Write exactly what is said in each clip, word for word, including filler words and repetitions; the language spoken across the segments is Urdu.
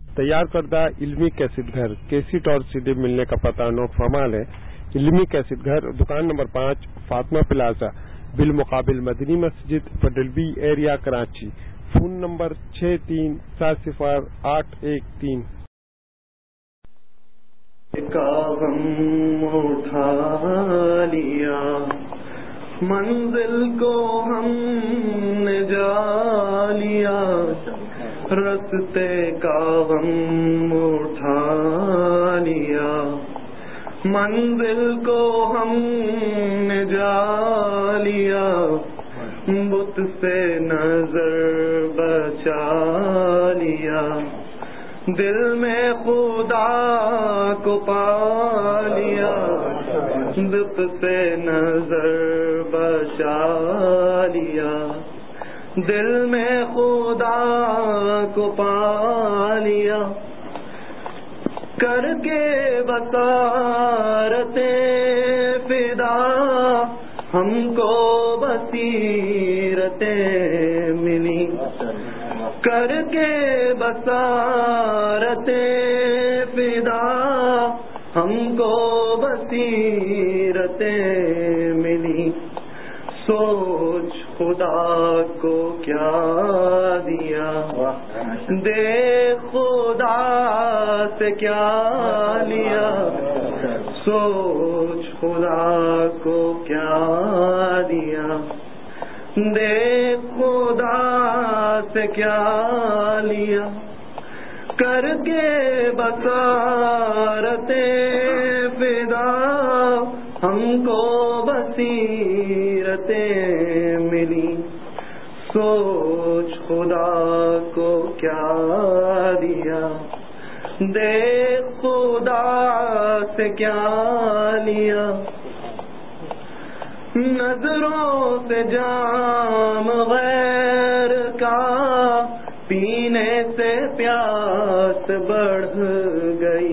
تیار کردہ علمی کیسٹ گھر کیسٹ اور سی ڈی ملنے کا پتہ نوٹ فرمان ہے۔ علمی کیسٹ گھر دکان نمبر پانچ فاطمہ پلازا بالمقابل مدنی مسجد پڈلبی ایریا کراچی۔ فون نمبر چھ تین سات صفر آٹھ ایک تین۔ کا غم اٹھا لیا منزل کو ہم نے جا لیا، رستے کا غم اٹھا لیا منزل کو ہم نے جا لیا، بت سے نظر بچا لیا، دل میں خدا کو پا لیا، بت سے نظر بچا لیا، دل میں خدا کو پا لیا، کر کے بصارتیں فدا ہم کو بصیرتیں ملی، کر کے بصارتیں فدا ہم کو بصیرتیں ملی، سوچ خدا کو کیا دیا، دیکھ خدا سے کیا لیا، سوچ خدا کو کیا دیا، دیکھ خدا سے کیا لیا، کر کے بصارتیں فدا ہم کو بصیرتیں ملی، سوچ خدا کو کیا دیا، دیکھ خدا سے کیا لیا، نظروں سے جام غیر کا پینے سے پیاس بڑھ گئی،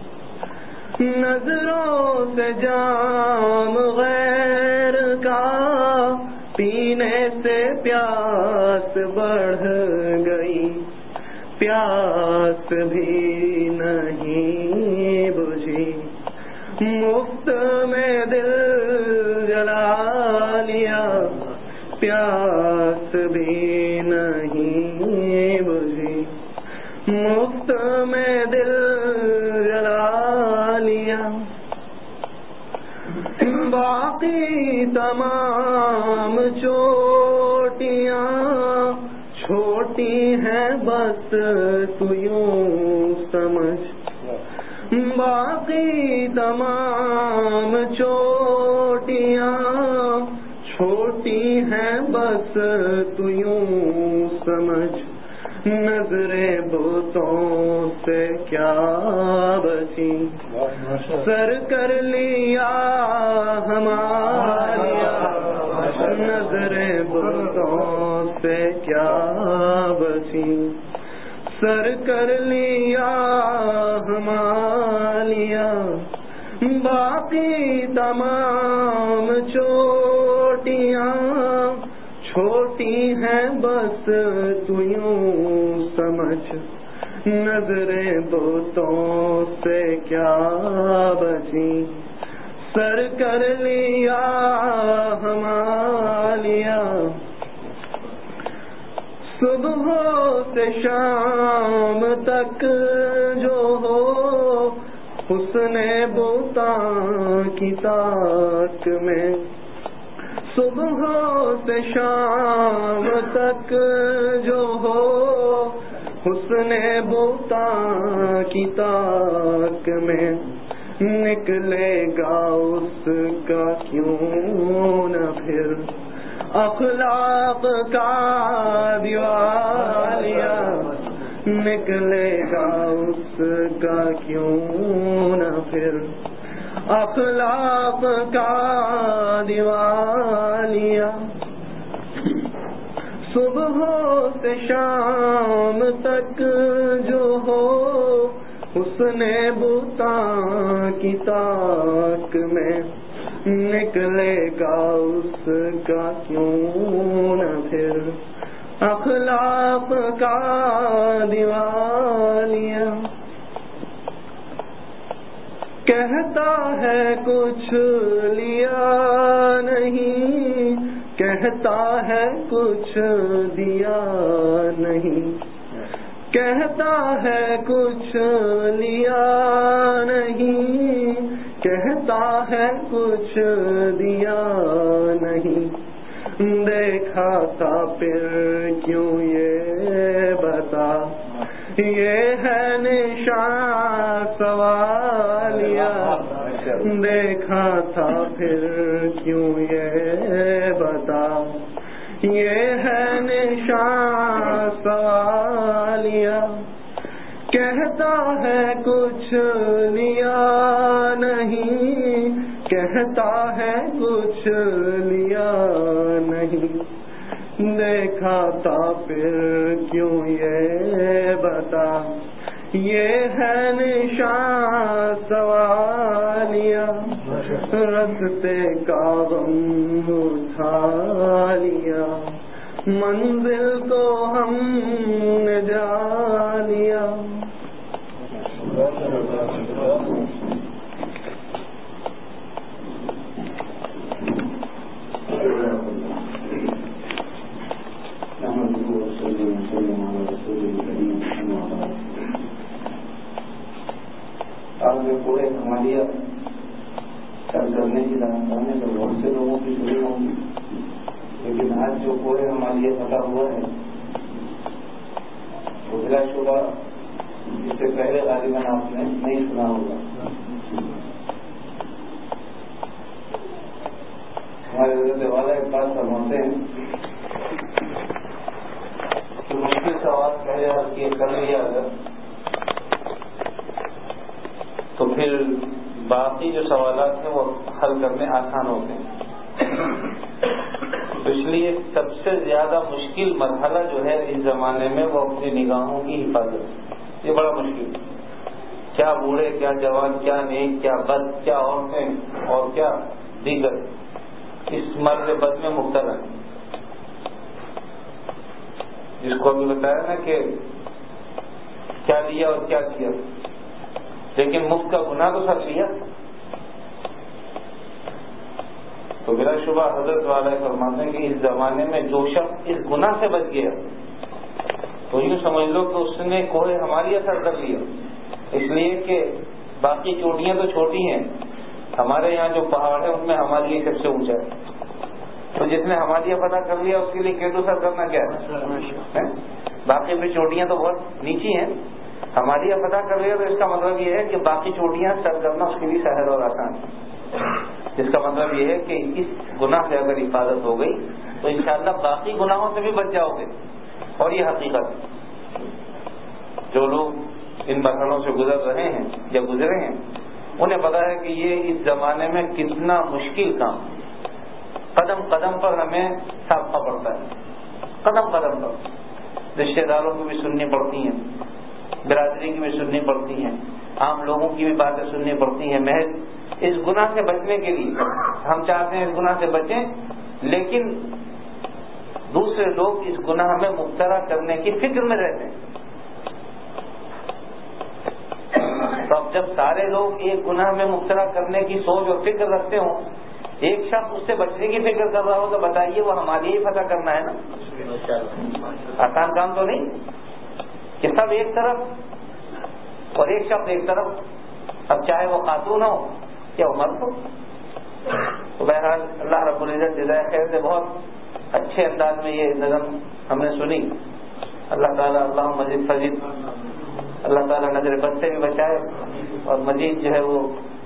نظروں سے جام غیر کا پینے سے پیاس بڑھ گئی، پیاس بھی نہیں بجھی، مفت میں دل جلا لیا، پیاس بھی نہیں بجھی، مفت میں دل جلا لیا، باقی تمام چوٹیاں چھوٹی ہیں بس تو یوں سمجھ، باقی تمام چوٹیاں چھوٹی ہیں بس تو یوں سمجھ، نظریں بتوں سے کیا بچی، سر کر لیا ہمارا، نظریں بتوں سے کیا بچی، سر کر لیا ہمارا، باقی تمام چوٹیاں چھوٹی ہیں بس تو یوں سمجھ، نظریں بتوں سے کیا بچی، سر کر لیا ہمارا، صبح سے شام تک جو ہو حسن بتاں کی طاق میں، صبح سے شام تک جو ہو حسن بتاں کی طاق میں، نکلے گا اس کا کیوں نہ پھر اخلاق کا دیوالیہ، نکلے گا اس کا کیوں نہ پھر اخلاق کا دیوالیہ، صبح سے شام تک جو ہو حسن بتاں کی طاق میں، نکلے گا اس کا کیوں نہ پھر اخلاق کا دیوالیہ۔ کہتا ہے کچھ دیا نہیں، کہتا ہے کچھ لیا نہیں، کہتا ہے کچھ دیا نہیں، دیکھا تھا پھر کیوں یہ بتا، یہ ہے نشان سوالیہ، دیکھا تھا پھر کیوں یہ بتا، یہ ہے نشان سوالیہ، کہتا ہے کچھ لیا نہیں، کہتا ہے کچھ لیا نہیں، دیکھا تھا پھر کیوں یہ بتا، یہ ہے نشان سوالیہ، رستے کا غم اٹھا لیا، منزل کو ہم نے جا لیا۔ آج میں پورے ہمالیہ سر کرنے کی داستان ہے تو بہت سے لوگوں کی سنی ہوں گی، لیکن آج جو پورے ہمالیہ فتح ہوا ہے وہ بلا شبہ اس سے پہلے غالباً آپ نے نہیں سنا ہوگا۔ ہمارے حضرت والا ایک بات فرماتے ہیں کہ مشکل سوال پہلے حل کیے کر لیا اگر تو پھر باقی جو سوالات ہیں وہ حل کرنے آسان ہوتے ہیں۔ اس لیے سب سے زیادہ مشکل مرحلہ جو ہے اس زمانے میں وہ اپنی نگاہوں کی حفاظت، یہ بڑا مشکل ہے۔ کیا بوڑھے، کیا جوان، کیا نیک، کیا بد، کیا عورتیں اور کیا دیگر اس مرد بد میں مبتلا ہیں، جس کو ابھی بتایا نا کہ کیا لیا اور کیا کیا، لیکن مفت کا گناہ تو سب لیا۔ تو بلا شبہ حضرت والا فرماتے ہیں کہ اس زمانے میں جو شخص اس گناہ سے بچ گیا تو یوں سمجھ لو کہ اس نے کوئی ہماری اثر کر لیا، اس لیے کہ باقی چوٹیاں تو چھوٹی ہیں، ہمارے یہاں جو پہاڑ ہے ان میں ہمالیہ سب سے اونچا ہے، تو جس نے ہمالیہ فتح کر لیا اس کے لیے کیٹو سر کرنا کیا ہے؟ باقی بھی چوٹیاں تو بہت نیچی ہیں، ہمالیہ فتح کر لیا تو اس کا مطلب یہ ہے کہ باقی چوٹیاں سر کرنا اس کے لیے سہل اور آسان ہے، جس کا مطلب یہ ہے کہ اس گناہ سے اگر حفاظت ہو گئی تو انشاءاللہ باقی گناہوں سے بھی بچ جاؤ گے۔ اور یہ حقیقت جو لوگ ان مرحلوں سے گزر رہے ہیں یا گزرے ہیں انہیں پتا ہے کہ یہ اس زمانے میں کتنا مشکل کام، قدم قدم پر ہمیں سانپنا پڑتا ہے، قدم قدم پر رشتے داروں کی بھی سننی پڑتی ہیں، برادری کی بھی سننی پڑتی ہیں، عام لوگوں کی بھی باتیں سننی پڑتی ہیں، محض اس گناہ سے بچنے کے لیے ہم چاہتے ہیں اس گناہ سے بچیں، لیکن دوسرے لوگ اس گناہ میں مبتلا کرنے کی فکر میں رہتے ہیں۔ تو اب جب سارے لوگ ایک گناہ میں مبتلا کرنے کی سوچ اور فکر رکھتے ہوں، ایک شخص اس سے بچنے کی فکر کر رہا ہو تو بتائیے وہ ہمارے ہی فتح کرنا ہے نا، آسان کام تو نہیں کہ سب ایک طرف اور ایک شخص ایک طرف، اب چاہے وہ خاتون ہو یا وہ مرد ہو۔ تو بہرحال اللہ رب العزت جزائے خیر سے بہت اچھے انداز میں یہ نظم ہم نے سنی۔ اللہ تعالیٰ اللہ مزید فضید اللہ تعالیٰ نظر بد سے بھی بچائے، اور مزید جو ہے وہ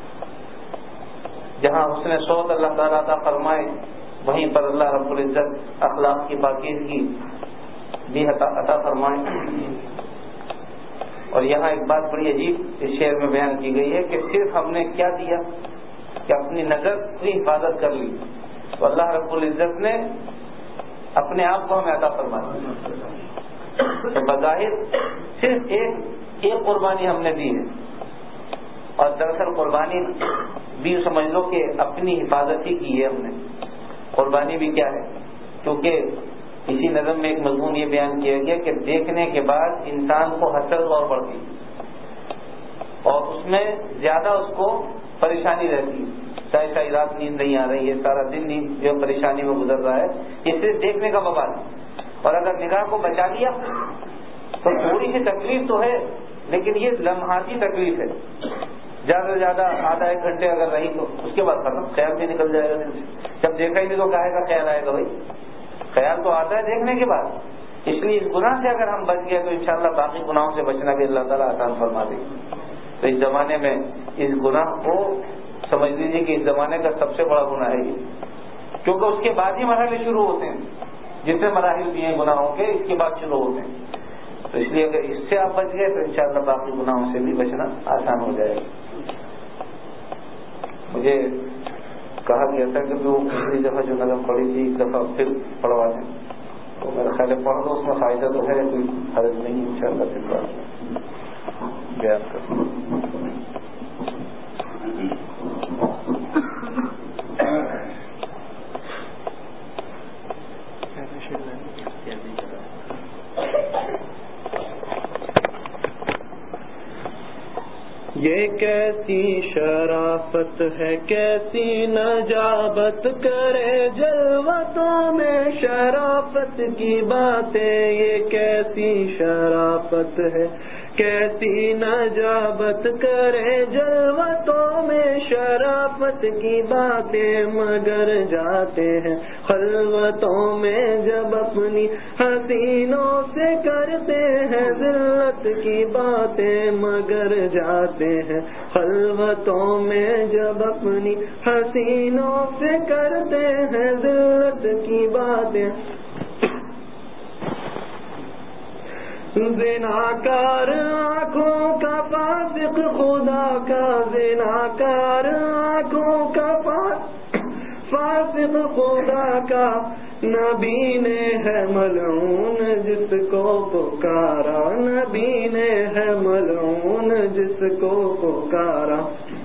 جہاں حسن صوت اللہ تعالیٰ عطا فرمائے وہیں پر اللہ رب العزت اخلاق کی پاکیزگی بھی عطا فرمائے۔ اور یہاں ایک بات بڑی عجیب اس شعر میں بیان کی گئی ہے کہ صرف ہم نے کیا دیا کہ اپنی نظر کی حفاظت کر لی، تو اللہ رب العزت نے اپنے آپ کو ہمیں عطا فرمایا کہ بظاہر صرف ایک ایک قربانی ہم نے دی ہے، اور دراصل قربانی بھی سمجھ لو کہ اپنی حفاظت ہی کی ہے ہم نے۔ قربانی بھی کیا ہے، کیونکہ اسی نظم میں ایک مضمون یہ بیان کیا گیا کہ دیکھنے کے بعد انسان کو حسرت اور بڑھتی اور اس میں زیادہ اس کو پریشانی رہتی ہے، ساری ساری رات نیند نہیں آ رہی ہے، سارا دن نیند جو پریشانی میں گزر رہا ہے، یہ صرف دیکھنے کا وبال ہے۔ اور اگر نگاہ کو بچا لیا تو تھوڑی سی تکلیف تو ہے، لیکن یہ لمحاتی تکلیف ہے، زیادہ سے زیادہ آدھا ایک گھنٹے اگر رہی تو اس کے بعد ختم، خیال بھی نکل جائے گا دل سے۔ جب دیکھا ہی نہیں تو کہے گا خیال آئے گا؟ بھائی خیال تو آتا ہے دیکھنے کے بعد۔ اس لیے اس گناہ سے اگر ہم بچ گئے تو انشاءاللہ باقی گناہوں سے بچنا بھی اللہ تعالیٰ آسان فرما دے گا۔ تو اس زمانے میں اس گناہ کو سمجھ لیجیے کہ اس زمانے کا سب سے بڑا گناہ ہے یہ، کیونکہ اس کے بعد ہی مرحلے شروع ہوتے ہیں، جتنے مراحل بھی ہیں گناہوں کے اس کے بعد شروع ہوتے ہیں۔ تو اس لیے اگر اس سے آپ بچ گئے تو انشاءاللہ باقی گناہوں سے بھی بچنا آسان ہو جائے گا۔ مجھے کہا گیا تھا کہ وہ پچھلی دفعہ جو نظم پڑھی تھی ایک دفعہ پھر پڑھوا دیں، تو میرا خیال ہے پڑھ دو، اس میں فائدہ تو ہے، کوئی حرج نہیں، انشاءاللہ پھر بات بیان کروں۔ یہ کیسی شرافت ہے، کیسی نجابت کرے جلوتوں میں شرافت کی باتیں، یہ کیسی شرافت ہے، کیسی نجابت کرے جلوتوں میں شرافت کی باتیں، مگر جاتے ہیں خلوتوں میں جب اپنی حسینوں سے کرتے ہیں ذلت کی باتیں، مگر جاتے ہیں خلوتوں میں جب اپنی حسینوں سے کرتے ہیں ذلت کی باتیں۔ زناکار آنکھوں کا فاسق خدا کا، زناکار آنکھوں کا فاسق خدا کا، نبی نے ہے ملعون جس کو پکارا، نبی نے ہے ملعون جس کو پکارا۔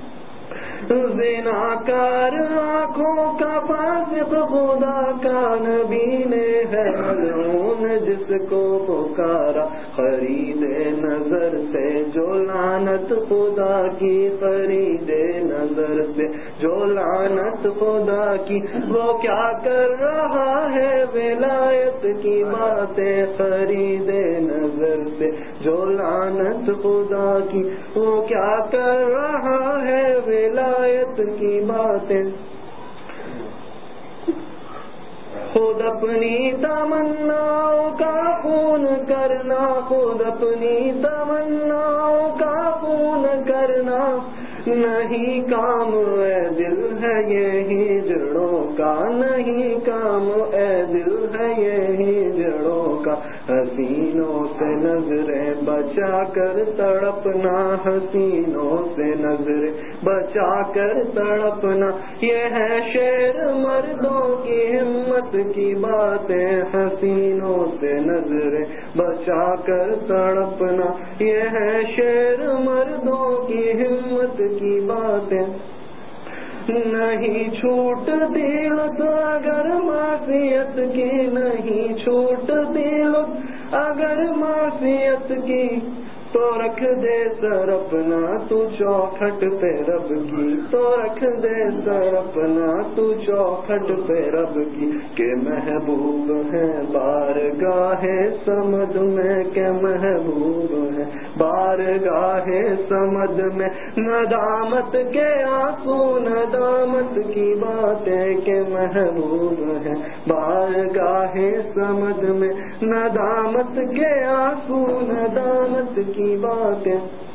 زناکار آنکھوں کا فاسق خدا کا، نبی نے ہے ملعون جس کو پکارا۔ خرید نظر سے جو لعنت خدا کی، خرید نظر سے جو لعنت خدا کی، وہ کیا کر رہا ہے ولایت کی باتیں، خرید نظر سے جو لعنت خدا کی، وہ کیا کر رہا ہے ولایت کی باتیں۔ خود اپنی تمناؤں کا خون کرنا، خود اپنی تمناؤں کا خون کرنا، نہیں کام اے دل ہے یہی جڑوں کا، نہیں کام اے دل ہے یہی جڑوں کا۔ حسینوں سے نظریں بچا کر تڑپنا، حسینوں سے نظریں بچا کر تڑپنا، یہ ہے شیر مردوں کی ہمت کی باتیں، حسینوں سے نظریں بچا کر تڑپنا، یہ ہے شیر مردوں کی ہمت کی باتیں۔ نہیں چھوٹ دل اگر معصیت کی، نہیں چھوٹ دل اگر معصیت کی، تو رکھ دے سر اپنا تو چوکھٹ پہ رب کی، تو رکھ دے سر اپنا تو چوکھٹ پہ رب کی، کہ محبوب ہے بارگاہ صمد میں، کہ محبوب ہے بارگاہ صمد میں، ندامت کے آنسو ندامت کی باتیں، کہ محبوب ہے بارگاہ صمد میں، ندامت کے آنسو ندامت کی باتیں۔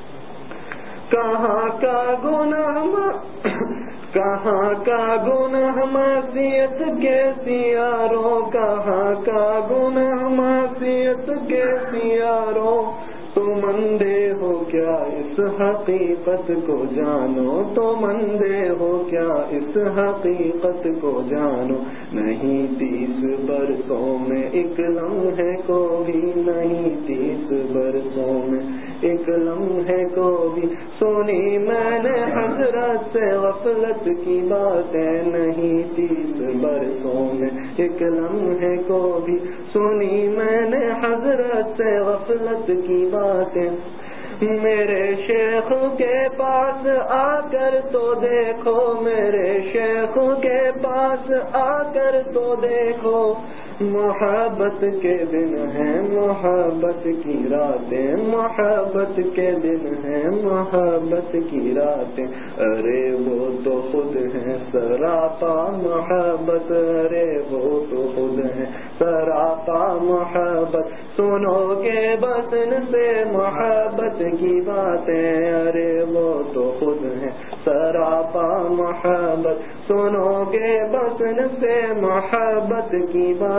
کہاں کا گناہ کہاں کا گناہ معصیت کے سیاروں، کہاں کا گناہ معصیت کے سیاروں، تم اندھے ہو کیا اس حقیقت کو جانو، تم اندھے ہو کیا اس حقیقت کو جانو، نہیں تیس برسوں میں ایک لمحے کو بھی، نہیں تیس برسوں میں ایک لمحے کو بھی، سنی میں نے حضرت سے غفلت کی باتیں، نہیں تیس برسوں میں ایک لمحے کو بھی، سنی میں نے حضرت سے غفلت کی باتیں۔ میرے شیخ کے پاس آ کر تو دیکھو، میرے شیخ کے پاس آ کر تو دیکھو، محبت کے دن ہیں محبت کی راتیں، محبت کے دن ہیں محبت کی راتیں، ارے وہ تو خود ہیں سراپا محبت، ارے وہ تو خود ہیں سراپا محبت، سنو گے بس ان سے محبت کی باتیں، ارے وہ تو خود ہیں سراپا محبت، سنو گے بس ان سے محبت کی باتیں،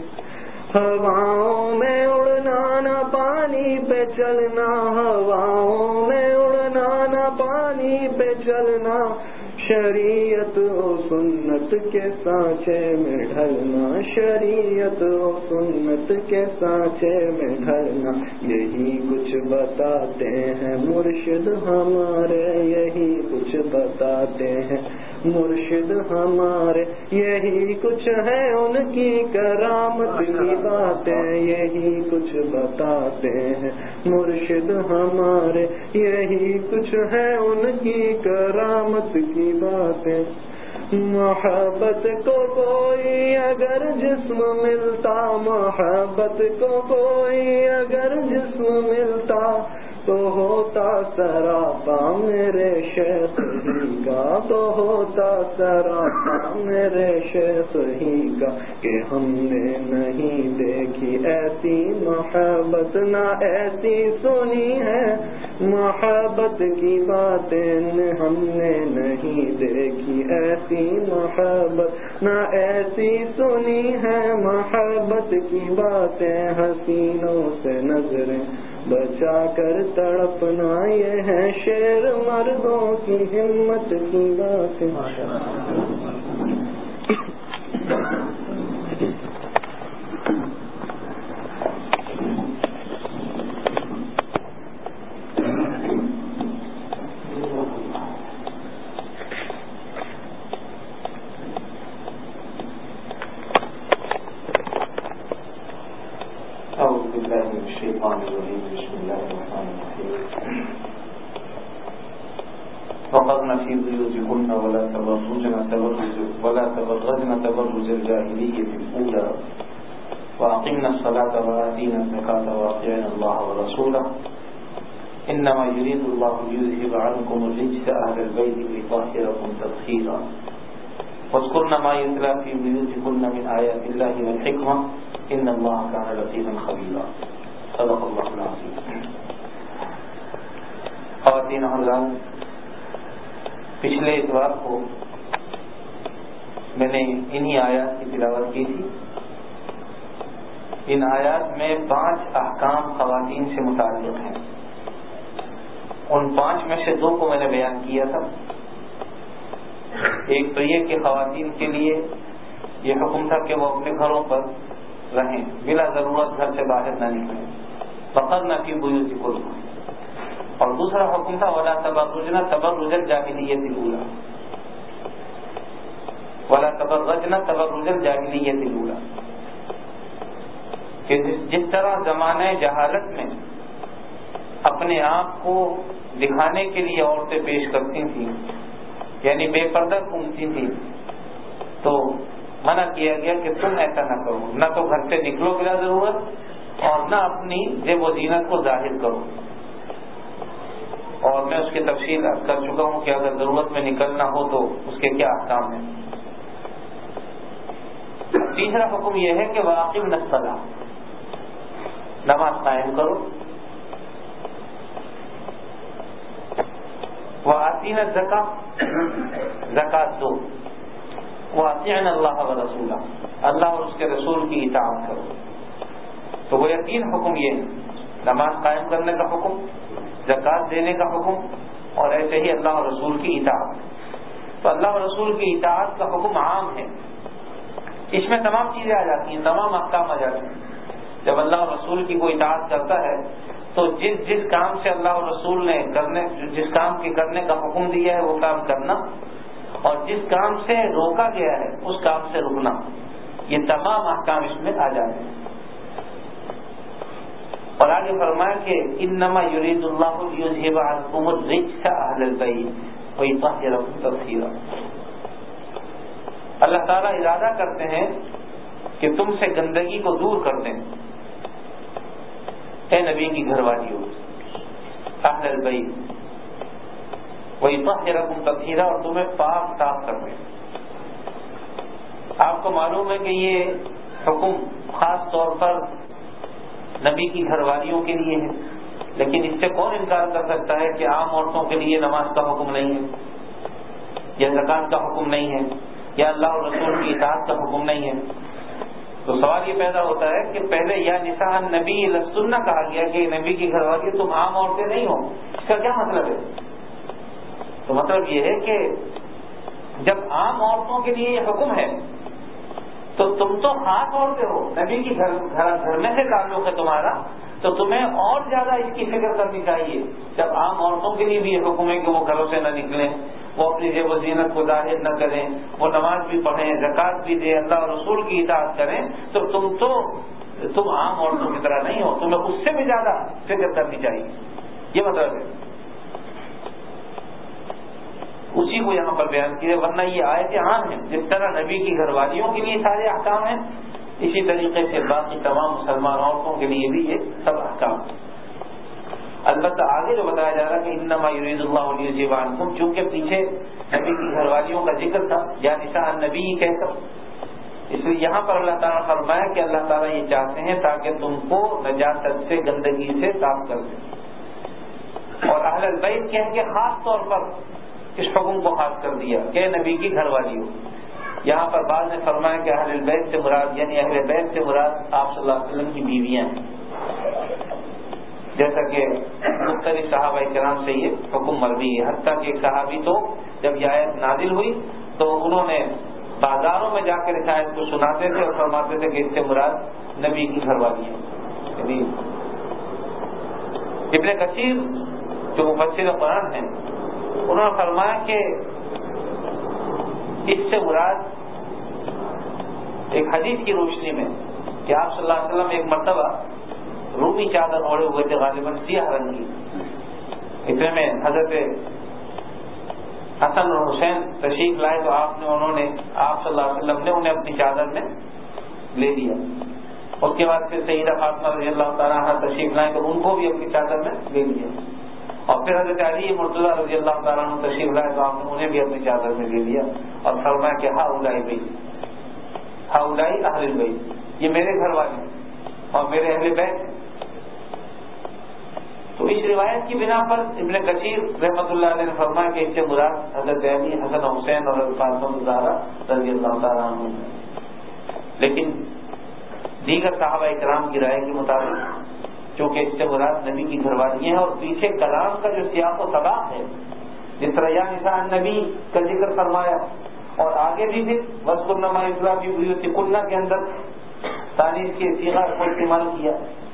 ہواؤں میں اڑنا نہ پانی پہ چلنا، ہواؤں میں اڑنا نہ پانی پہ چلنا، شریعت و سنت کے سانچے میں ڈھلنا، شریعت و سنت کے سانچے میں ڈھلنا، یہی کچھ بتاتے ہیں مرشد ہمارے، یہی کچھ بتاتے ہیں مرشد ہمارے، یہی کچھ ہے ان کی کرامت کی باتیں، یہی کچھ بتاتے ہیں مرشد ہمارے، یہی کچھ ہے ان کی کرامت کی باتیں، محبت کو کوئی اگر جسم ملتا، محبت کو کوئی اگر جسم ملتا تو ہوتا سراپا میرے شیخ ہی کا، تو ہوتا سراپا میرے شیخ ہی کا، کہ ہم نے نہیں دیکھی ایسی محبت، نہ ایسی سنی ہے محبت کی باتیں، ہم نے نہیں دیکھی ایسی محبت، نہ ایسی سنی ہے محبت کی باتیں، حسینوں سے نظریں بچا کر تڑپنا، یہ ہے شیر مردوں کی ہمت کی باتیں۔ أعوذ بالله من الشيطان الرجيم، بسم الله الرحمن الرحيم، وقرن في بيوتكن ولا تبرجن تبرج ولا تبرجن تبرج الجاهلية الأولى وأقمنا الصلاة وآتينا الزكاة وأطيعنا الله ورسوله إنما يريد الله ليذهب عنكم الرجس أهل البيت ويطهركم تطهيرا واذكرن ما يتلى في بيوتكن من آيات الله والحكمة ان اللہ کان لطیفا خبیرا، صدق اللہ العظیم۔ خواتین حضرات، پچھلے اتوار کو میں نے انہی آیات کی تلاوت کی تھی۔ ان آیات میں پانچ احکام خواتین سے متعلق ہیں، ان پانچ میں سے دو کو میں نے بیان کیا تھا۔ ایک تو یہ کہ خواتین کے لیے یہ حکم تھا کہ وہ اپنے گھروں پر رہیں، بلا ضرورت گھر سے باہر نہ نکلیں، وقرن فی بیوتکن، اور دوسرا حکم تھا ولا تبرجن تبرج الجاہلیۃ الاولی، ولا تبرجن تبرج الجاہلیۃ الاولی، کہ جس طرح زمانہ جہالت میں اپنے آپ کو دکھانے کے لیے عورتیں پیش کرتی تھیں، یعنی بے پردہ گھومتی تھیں، تو منع کیا گیا کہ تم ایسا نہ کرو، نہ تو گھر سے نکلو بلا ضرورت اور نہ اپنی زیب و زینت کو ظاہر کرو۔ اور میں اس کی تفصیل کر چکا ہوں کہ اگر ضرورت میں نکلنا ہو تو اس کے کیا احکام ہیں۔ تیسرا حکم یہ ہے کہ واقعی الصلاۃ، نماز قائم کرو، وآتینا الزکاۃ، زکات دو، وَأَطِعْنَا اللَّهَ وَرَسُولَهُ، اللہ اور اس کے رسول کی اطاعت کرو۔ تو وہ تین حکم یہ ہیں، نماز قائم کرنے کا حکم، زکات دینے کا حکم، اور ایسے ہی اللہ اور رسول کی اطاعت۔ تو اللہ اور رسول کی اطاعت کا حکم عام ہے، اس میں تمام چیزیں آ جاتی ہیں، تمام احکام آ جاتے ہیں۔ جب اللہ اور رسول کی کوئی اطاعت کرتا ہے تو جس جس کام سے اللہ اور رسول نے کرنے جس کام کے کرنے کا حکم دیا ہے وہ کام کرنا، اور جس کام سے روکا گیا ہے اس کام سے رکنا، یہ تمام احکام اس میں آ جاتے ہیں۔ اور آگے فرمایا کہ انما یرید اللہ لیذھب عنکم الرجس اہل البیت ویطہرکم تطہیرا. اللہ تعالیٰ ارادہ کرتے ہیں کہ تم سے گندگی کو دور کر دیں اے نبی کی گھر والیوں اہل البیت ویطہرکم تطہیرا، اور تمہیں پاک صاف کر دیں. آپ کو معلوم ہے کہ یہ حکم خاص طور پر نبی کی گھر والیوں کے لیے ہے، لیکن اس سے کون انکار کر سکتا ہے کہ عام عورتوں کے لیے نماز کا حکم نہیں ہے، یا زکوٰۃ کا حکم نہیں ہے، یا اللہ اور رسول کی اطاعت کا حکم نہیں ہے؟ تو سوال یہ پیدا ہوتا ہے کہ پہلے یا نساء النبی لستن کہا گیا کہ نبی کی گھر والی تم عام عورتیں نہیں ہو، اس کا کیا مطلب ہے؟ تو مطلب یہ ہے کہ جب عام عورتوں کے لیے یہ حکم ہے تو تم تو خاص عورتیں ہو، نبی کی گھر گھر میں سے تعلق ہے تمہارا، تو تمہیں اور زیادہ اس کی فکر کرنی چاہیے. جب عام عورتوں کے لیے بھی یہ حکم ہے کہ وہ گھروں سے نہ نکلیں، وہ اپنی زیب و زینت کو ظاہر نہ کریں، وہ نماز بھی پڑھیں، زکوٰۃ بھی دیں، اللہ اور رسول کی اطاعت کریں، تو تم تو تم عام عورتوں کی طرح نہیں ہو، تمہیں اس سے بھی زیادہ فکر کرنی چاہیے. یہ مطلب ہے، اسی کو یہاں پر بیان کیا. ورنہ یہ آیتیں عام ہیں، جس طرح نبی کی گھر والیوں کے لیے سارے احکام ہیں، اسی طریقے سے باقی تمام مسلمان عورتوں کے لیے بھی یہ سب احکام ہیں. البتہ آگے جو بتایا جا رہا ہے کہ انما یرید اللہ لیذھب عنکم، چونکہ پیچھے نبی کی گھر والیوں کا ذکر تھا یا نساء النبی کہہ کر، اس لیے یہاں پر اللہ تعالیٰ فرمایا کہ اللہ تعالیٰ یہ چاہتے ہیں تاکہ تم کو نجاست سے، گندگی سے صاف کر دیں. اور اہل البیت کہہ کے خاص طور پر اس حکم کو خاص کر دیا کہ نبی کی گھر والیوں. یہاں پر بعض نے فرمایا کہ اہل البیت سے مراد یعنی اہل بیت سے مراد آپ صلی اللہ علیہ وسلم کی بیویاں ہیں، جیسا کہ مختلف صحابہ کرام سے یہ حکم مروی ہے. حتیٰ کہ ایک صحابی تو جب یہ آیت نازل ہوئی تو انہوں نے بازاروں میں جا کر اس آیت کو سناتے تھے اور فرماتے تھے کہ اس سے مراد نبی کی گھر والی ہے. ابن کثیر جو مفسر قرآن ہیں انہوں نے فرمایا کہ اس سے مراد ایک حدیث کی روشنی میں کہ آپ صلی اللہ علیہ وسلم ایک مرتبہ رومی چادر اوڑے ہوئے تھے، غالباً سیاہ رنگ کی. اتنے میں حضرت حسن اور حسین تشریف لائے تو آپ نے انہوں نے آپ صلی اللہ علیہ وسلم نے انہیں اپنی چادر میں لے لیا. اس کے بعد پھر سیدہ فاطمہ رضی اللہ تعالیٰ عنہ تشریف لائے تو ان کو بھی اپنی چادر میں لے لیا. اور پھر حضرت علی مرتضی رضی اللہ تعالیٰ عنہ تشریف لائے تو آپ نے انہیں بھی اپنی چادر میں لے لیا اور فرمایا کہ ہا اولائی بیت، ہا اولائی اہل البیت، یہ میرے گھر والے اور میرے اہل بیت. تو اس روایت کی بنا پر ابن کثیر رحمۃ اللہ علیہ نے فرمایا کہ اس سے مراد حضرت علی، حسن حسین اور فاطمہ الزہرا رضی اللہ تعالیٰ عنہ. لیکن دیگر صحابہ کرام کی رائے کے مطابق چونکہ اس سے مراد نبی کی گھر والی ہیں، اور پیچھے کلام کا جو سیاق و سباق ہے جس طرح یا نساء النبی کا ذکر فرمایا اور آگے بھی پھر وذکرن ما یتلی فی بیوتکن کے اندر تانیث کے صیغہ کو استعمال کیا،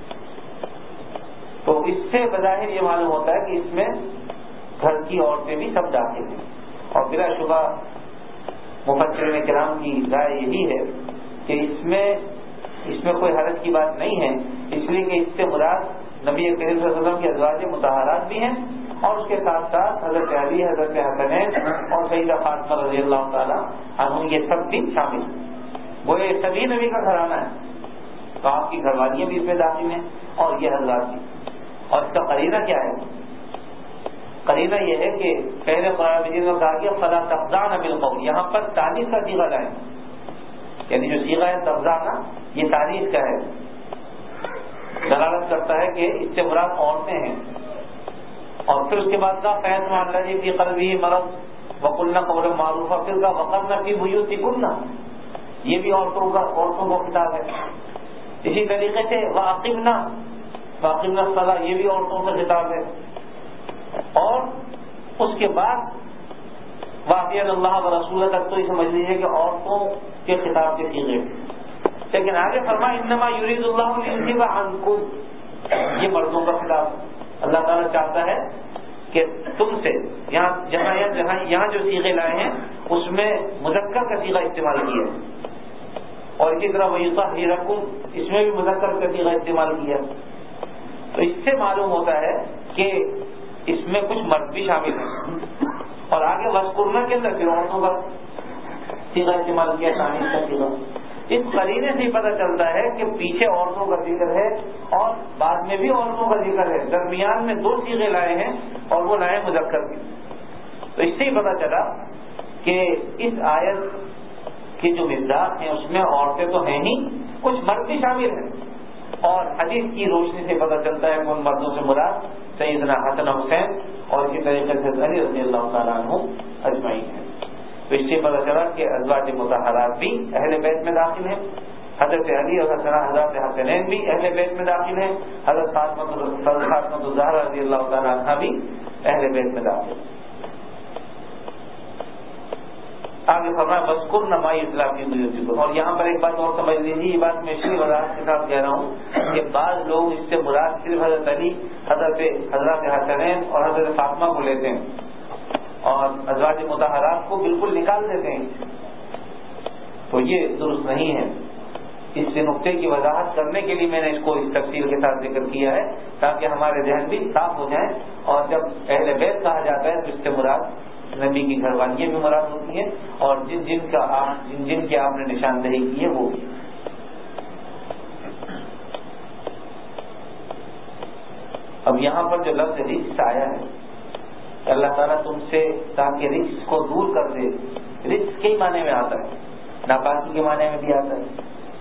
تو اس سے بظاہر یہ معلوم ہوتا ہے کہ اس میں گھر کی عورتیں بھی سب داخل ہیں. اور بلا شبہ مفسرین کرام کی رائے یہی ہے کہ اس میں اس میں کوئی حرج کی بات نہیں ہے، اس لیے کہ اس سے مراد نبی کریم صلی اللہ علیہ وسلم کی ازواج مطہرات بھی ہیں اور اس کے ساتھ ساتھ حضرت علی، حضرت حسنین اور سیدہ فاطمہ رضی اللہ تعالیٰ عنہ یہ سب بھی شامل ہیں. وہ یہ سبھی نبی کا گھرانہ ہے، تو آپ کی گھر والیاں بھی اس میں داخل ہیں اور یہ حضرات بھی. اور اس کا قرینہ کیا ہے؟ قرینہ یہ ہے کہ پہلے قرآن مجید میں کہا گیا فلا تخضعن بالقول، یہاں پر تانیث کا صیغہ لائیں، یعنی جو صیغہ ہے تخضعن یہ تانیث کا ہے، دلالت کرتا ہے کہ اس سے مراد عورتیں ہیں. اور پھر اس کے بعد کا فیصلہ الذی فی قلبہ مرض وقلن قولا معروفا، پھر کا وقرن فی بیوتکن، یہ بھی عورتوں کا عورتوں کو خطاب ہے. اسی طریقے سے واقمنا واقمنا الصلاۃ، یہ بھی عورتوں کا خطاب ہے. اور اس کے بعد واطیعن اللہ و رسولہ تک تو یہ سمجھ لیجیے کہ عورتوں کے خطاب کے صیغے. لیکن آگے فرمایا انما یرید اللہ لیذھب عنکم، یہ مردوں کا خطاب. اللہ تعالیٰ چاہتا ہے کہ تم سے یہاں جہاں جہاں یہاں جو صیغے لائے ہیں اس میں مذکر کا صیغہ استعمال کیا ہے، اور اسی طرح ویطہرکم اس میں بھی مذکر کا صیغہ استعمال کیا. تو اس سے معلوم ہوتا ہے کہ اس میں کچھ مرد بھی شامل ہیں. اور آگے وذکرنا کے اندر پھر عورتوں کا صیغہ استعمال کیا، تانیث کا صیغہ. اس قرینے سے پتہ چلتا ہے کہ پیچھے عورتوں کا ذکر ہے اور بعد میں بھی عورتوں کا ذکر ہے. درمیان میں دو صیغے لائے ہیں اور وہ لائے مذکر کی. تو اس سے ہی پتہ چلا کہ اس آیت کے جو مزاج ہیں اس میں عورتیں تو ہیں ہی، کچھ مرد بھی شامل ہیں. اور حدیث کی روشنی سے پتہ چلتا ہے کہ ان مردوں سے مراد سیدنا حسن حسین اور اسی طریقے سے علی رضی اللہ تعالیٰ عنہ اجمعین ہیں. تو اس سے پتہ چلا کہ ازواج مطہرات بھی اہل بیت میں داخل ہیں. حضرت علی اور حضرت حسنین بھی اہل بیت میں داخل ہیں. حضرت فاطمہ الزہرا رضی اللہ تعالیٰ عنہ بھی اہل بیت میں داخل ہیں. آگے فرمایا وذکرن ما یتلی فی بیوتکن. اور یہاں پر ایک بات اور سمجھ لیجیے، یہ بات میں اس لیے وضاحت کے ساتھ کہہ رہا ہوں کہ بعض لوگ اس سے مراد صرف حضرت علی، حضرت حضرت حسنین اور حضرت فاطمہ کو لیتے ہیں اور ازواج مطہرات کو بالکل نکال دیتے ہیں. تو یہ درست نہیں ہے. اس سے نقطے کی وضاحت کرنے کے لیے میں نے اس کو اس تفصیل کے ساتھ ذکر کیا ہے تاکہ ہمارے ذہن بھی صاف ہو جائیں. اور جب اہل بیت کہا جاتا ہے تو اس سے مراد نبی کی گھر والیاں بھی مراد ہوتی ہیں اور جن جن کا آپ جن جن کی آپ نے نشاندہی کی ہے وہ بھی. اب یہاں پر جو لفظ رجس آیا ہے کہ اللہ تعالیٰ تم سے تاکہ رجس کو دور کر دے، رجس کے معنی میں آتا ہے، ناپاکی کے معنی میں بھی آتا ہے.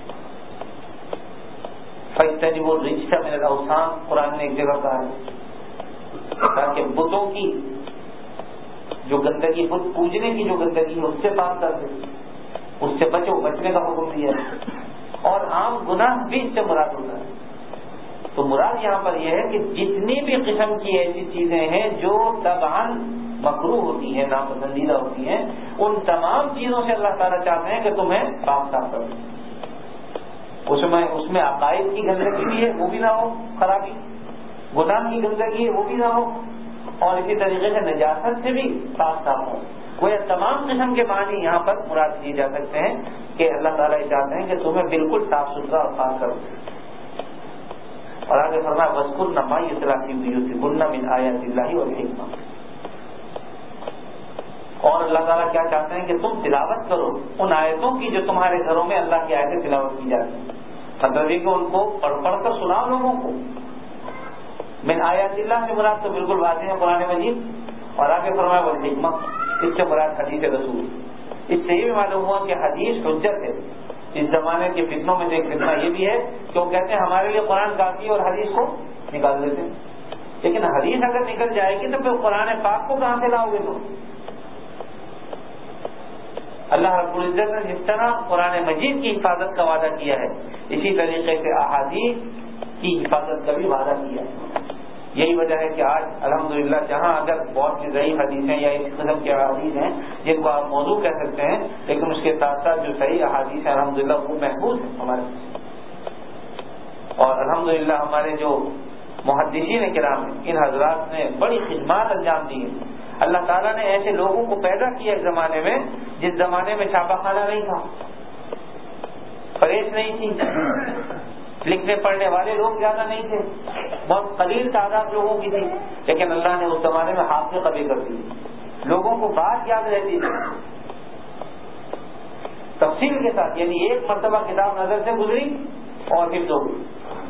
فاجتنبوا الرجس من الاوثان قرآن نے ایک جگہ کہا ہے تاکہ بتوں کی جو گندگی، بت پوجنے کی جو گندگی ہے اس سے پاک کر دے، اس سے بچو، بچنے کا حکم دیا ہے. اور عام گناہ بھی اس سے مراد ہوتا ہے. تو مراد یہاں پر یہ ہے کہ جتنی بھی قسم کی ایسی چیزیں ہیں جو طبعاً مکروہ ہوتی ہیں، ناپسندیدہ ہوتی ہیں، ان تمام چیزوں سے اللہ تعالیٰ چاہتے ہیں کہ تمہیں پاک صاف کر دیں. اس میں اس میں عقائد کی گندگی بھی ہے، وہ بھی نہ ہو، خرابی، گناہ کی گندگی ہے وہ بھی نہ ہو، اور اسی طریقے سے نجاست سے بھی پاک صاف ہو. وہ یہ تمام قسم کے معنی یہاں پر مراد لیے جا سکتے ہیں کہ اللہ تعالیٰ یہ چاہتے ہیں کہ تمہیں بالکل صاف ستھرا اور پاک کرو. اور آگے فرمایا وذکرن ما یتلی فی بیوتکن من آیات اللہ والحکمہ. اور اللہ تعالیٰ کیا چاہتے ہیں کہ تم تلاوت کرو ان آیتوں کی جو تمہارے گھروں میں اللہ کی آیتیں تلاوت کی جاتی ہیں. مطلب یہ کہ ان کو پڑھ پڑھ کر سناؤ لوگوں کو. من آیات اللہ سے مراد تو بالکل واضح ہے قرآن مجید. اور آگے فرمایا والحکمہ، اس سے مراد حدیث رسول. اس سے یہ بھی معلوم ہوا کہ حدیث حجت ہے. اس زمانے کے فتنوں میں سے ایک فتنہ یہ بھی ہے کہ وہ کہتے ہیں ہمارے لیے قرآن کافی اور حدیث کو نکال دیتے ہیں. لیکن حدیث اگر نکل جائے گی تو پھر قرآن پاک کو کہاں سے لاؤ گے تم؟ اللہ رب العزت نے جس طرح قرآن مجید کی حفاظت کا وعدہ کیا ہے اسی طریقے سے احادیث کی حفاظت کا بھی وعدہ کیا ہے. یہی وجہ ہے کہ آج الحمدللہ جہاں اگر بہت سی ضعیف حدیثیں یا اس قسم کی احادیث ہیں جن کو آپ موضوع کہہ سکتے ہیں، لیکن اس کے ساتھ ساتھ جو صحیح احادیث ہیں الحمدللہ وہ محفوظ ہیں ہمارے. اور الحمدللہ ہمارے جو محدثین کرام ہیں ان حضرات نے بڑی خدمات انجام دی ہیں. اللہ تعالیٰ نے ایسے لوگوں کو پیدا کیا ایک زمانے میں جس زمانے میں چھاپا خانہ نہیں تھا، پریس نہیں تھی، لکھنے پڑھنے والے لوگ زیادہ نہیں تھے، بہت قلیل تعداد لوگوں کی تھی. لیکن اللہ نے اس زمانے میں حافظ قوی کر دی، لوگوں کو بات یاد رہتی تھی تفصیل کے ساتھ. یعنی ایک مرتبہ کتاب نظر سے گزری اور حفظ ہو گئی.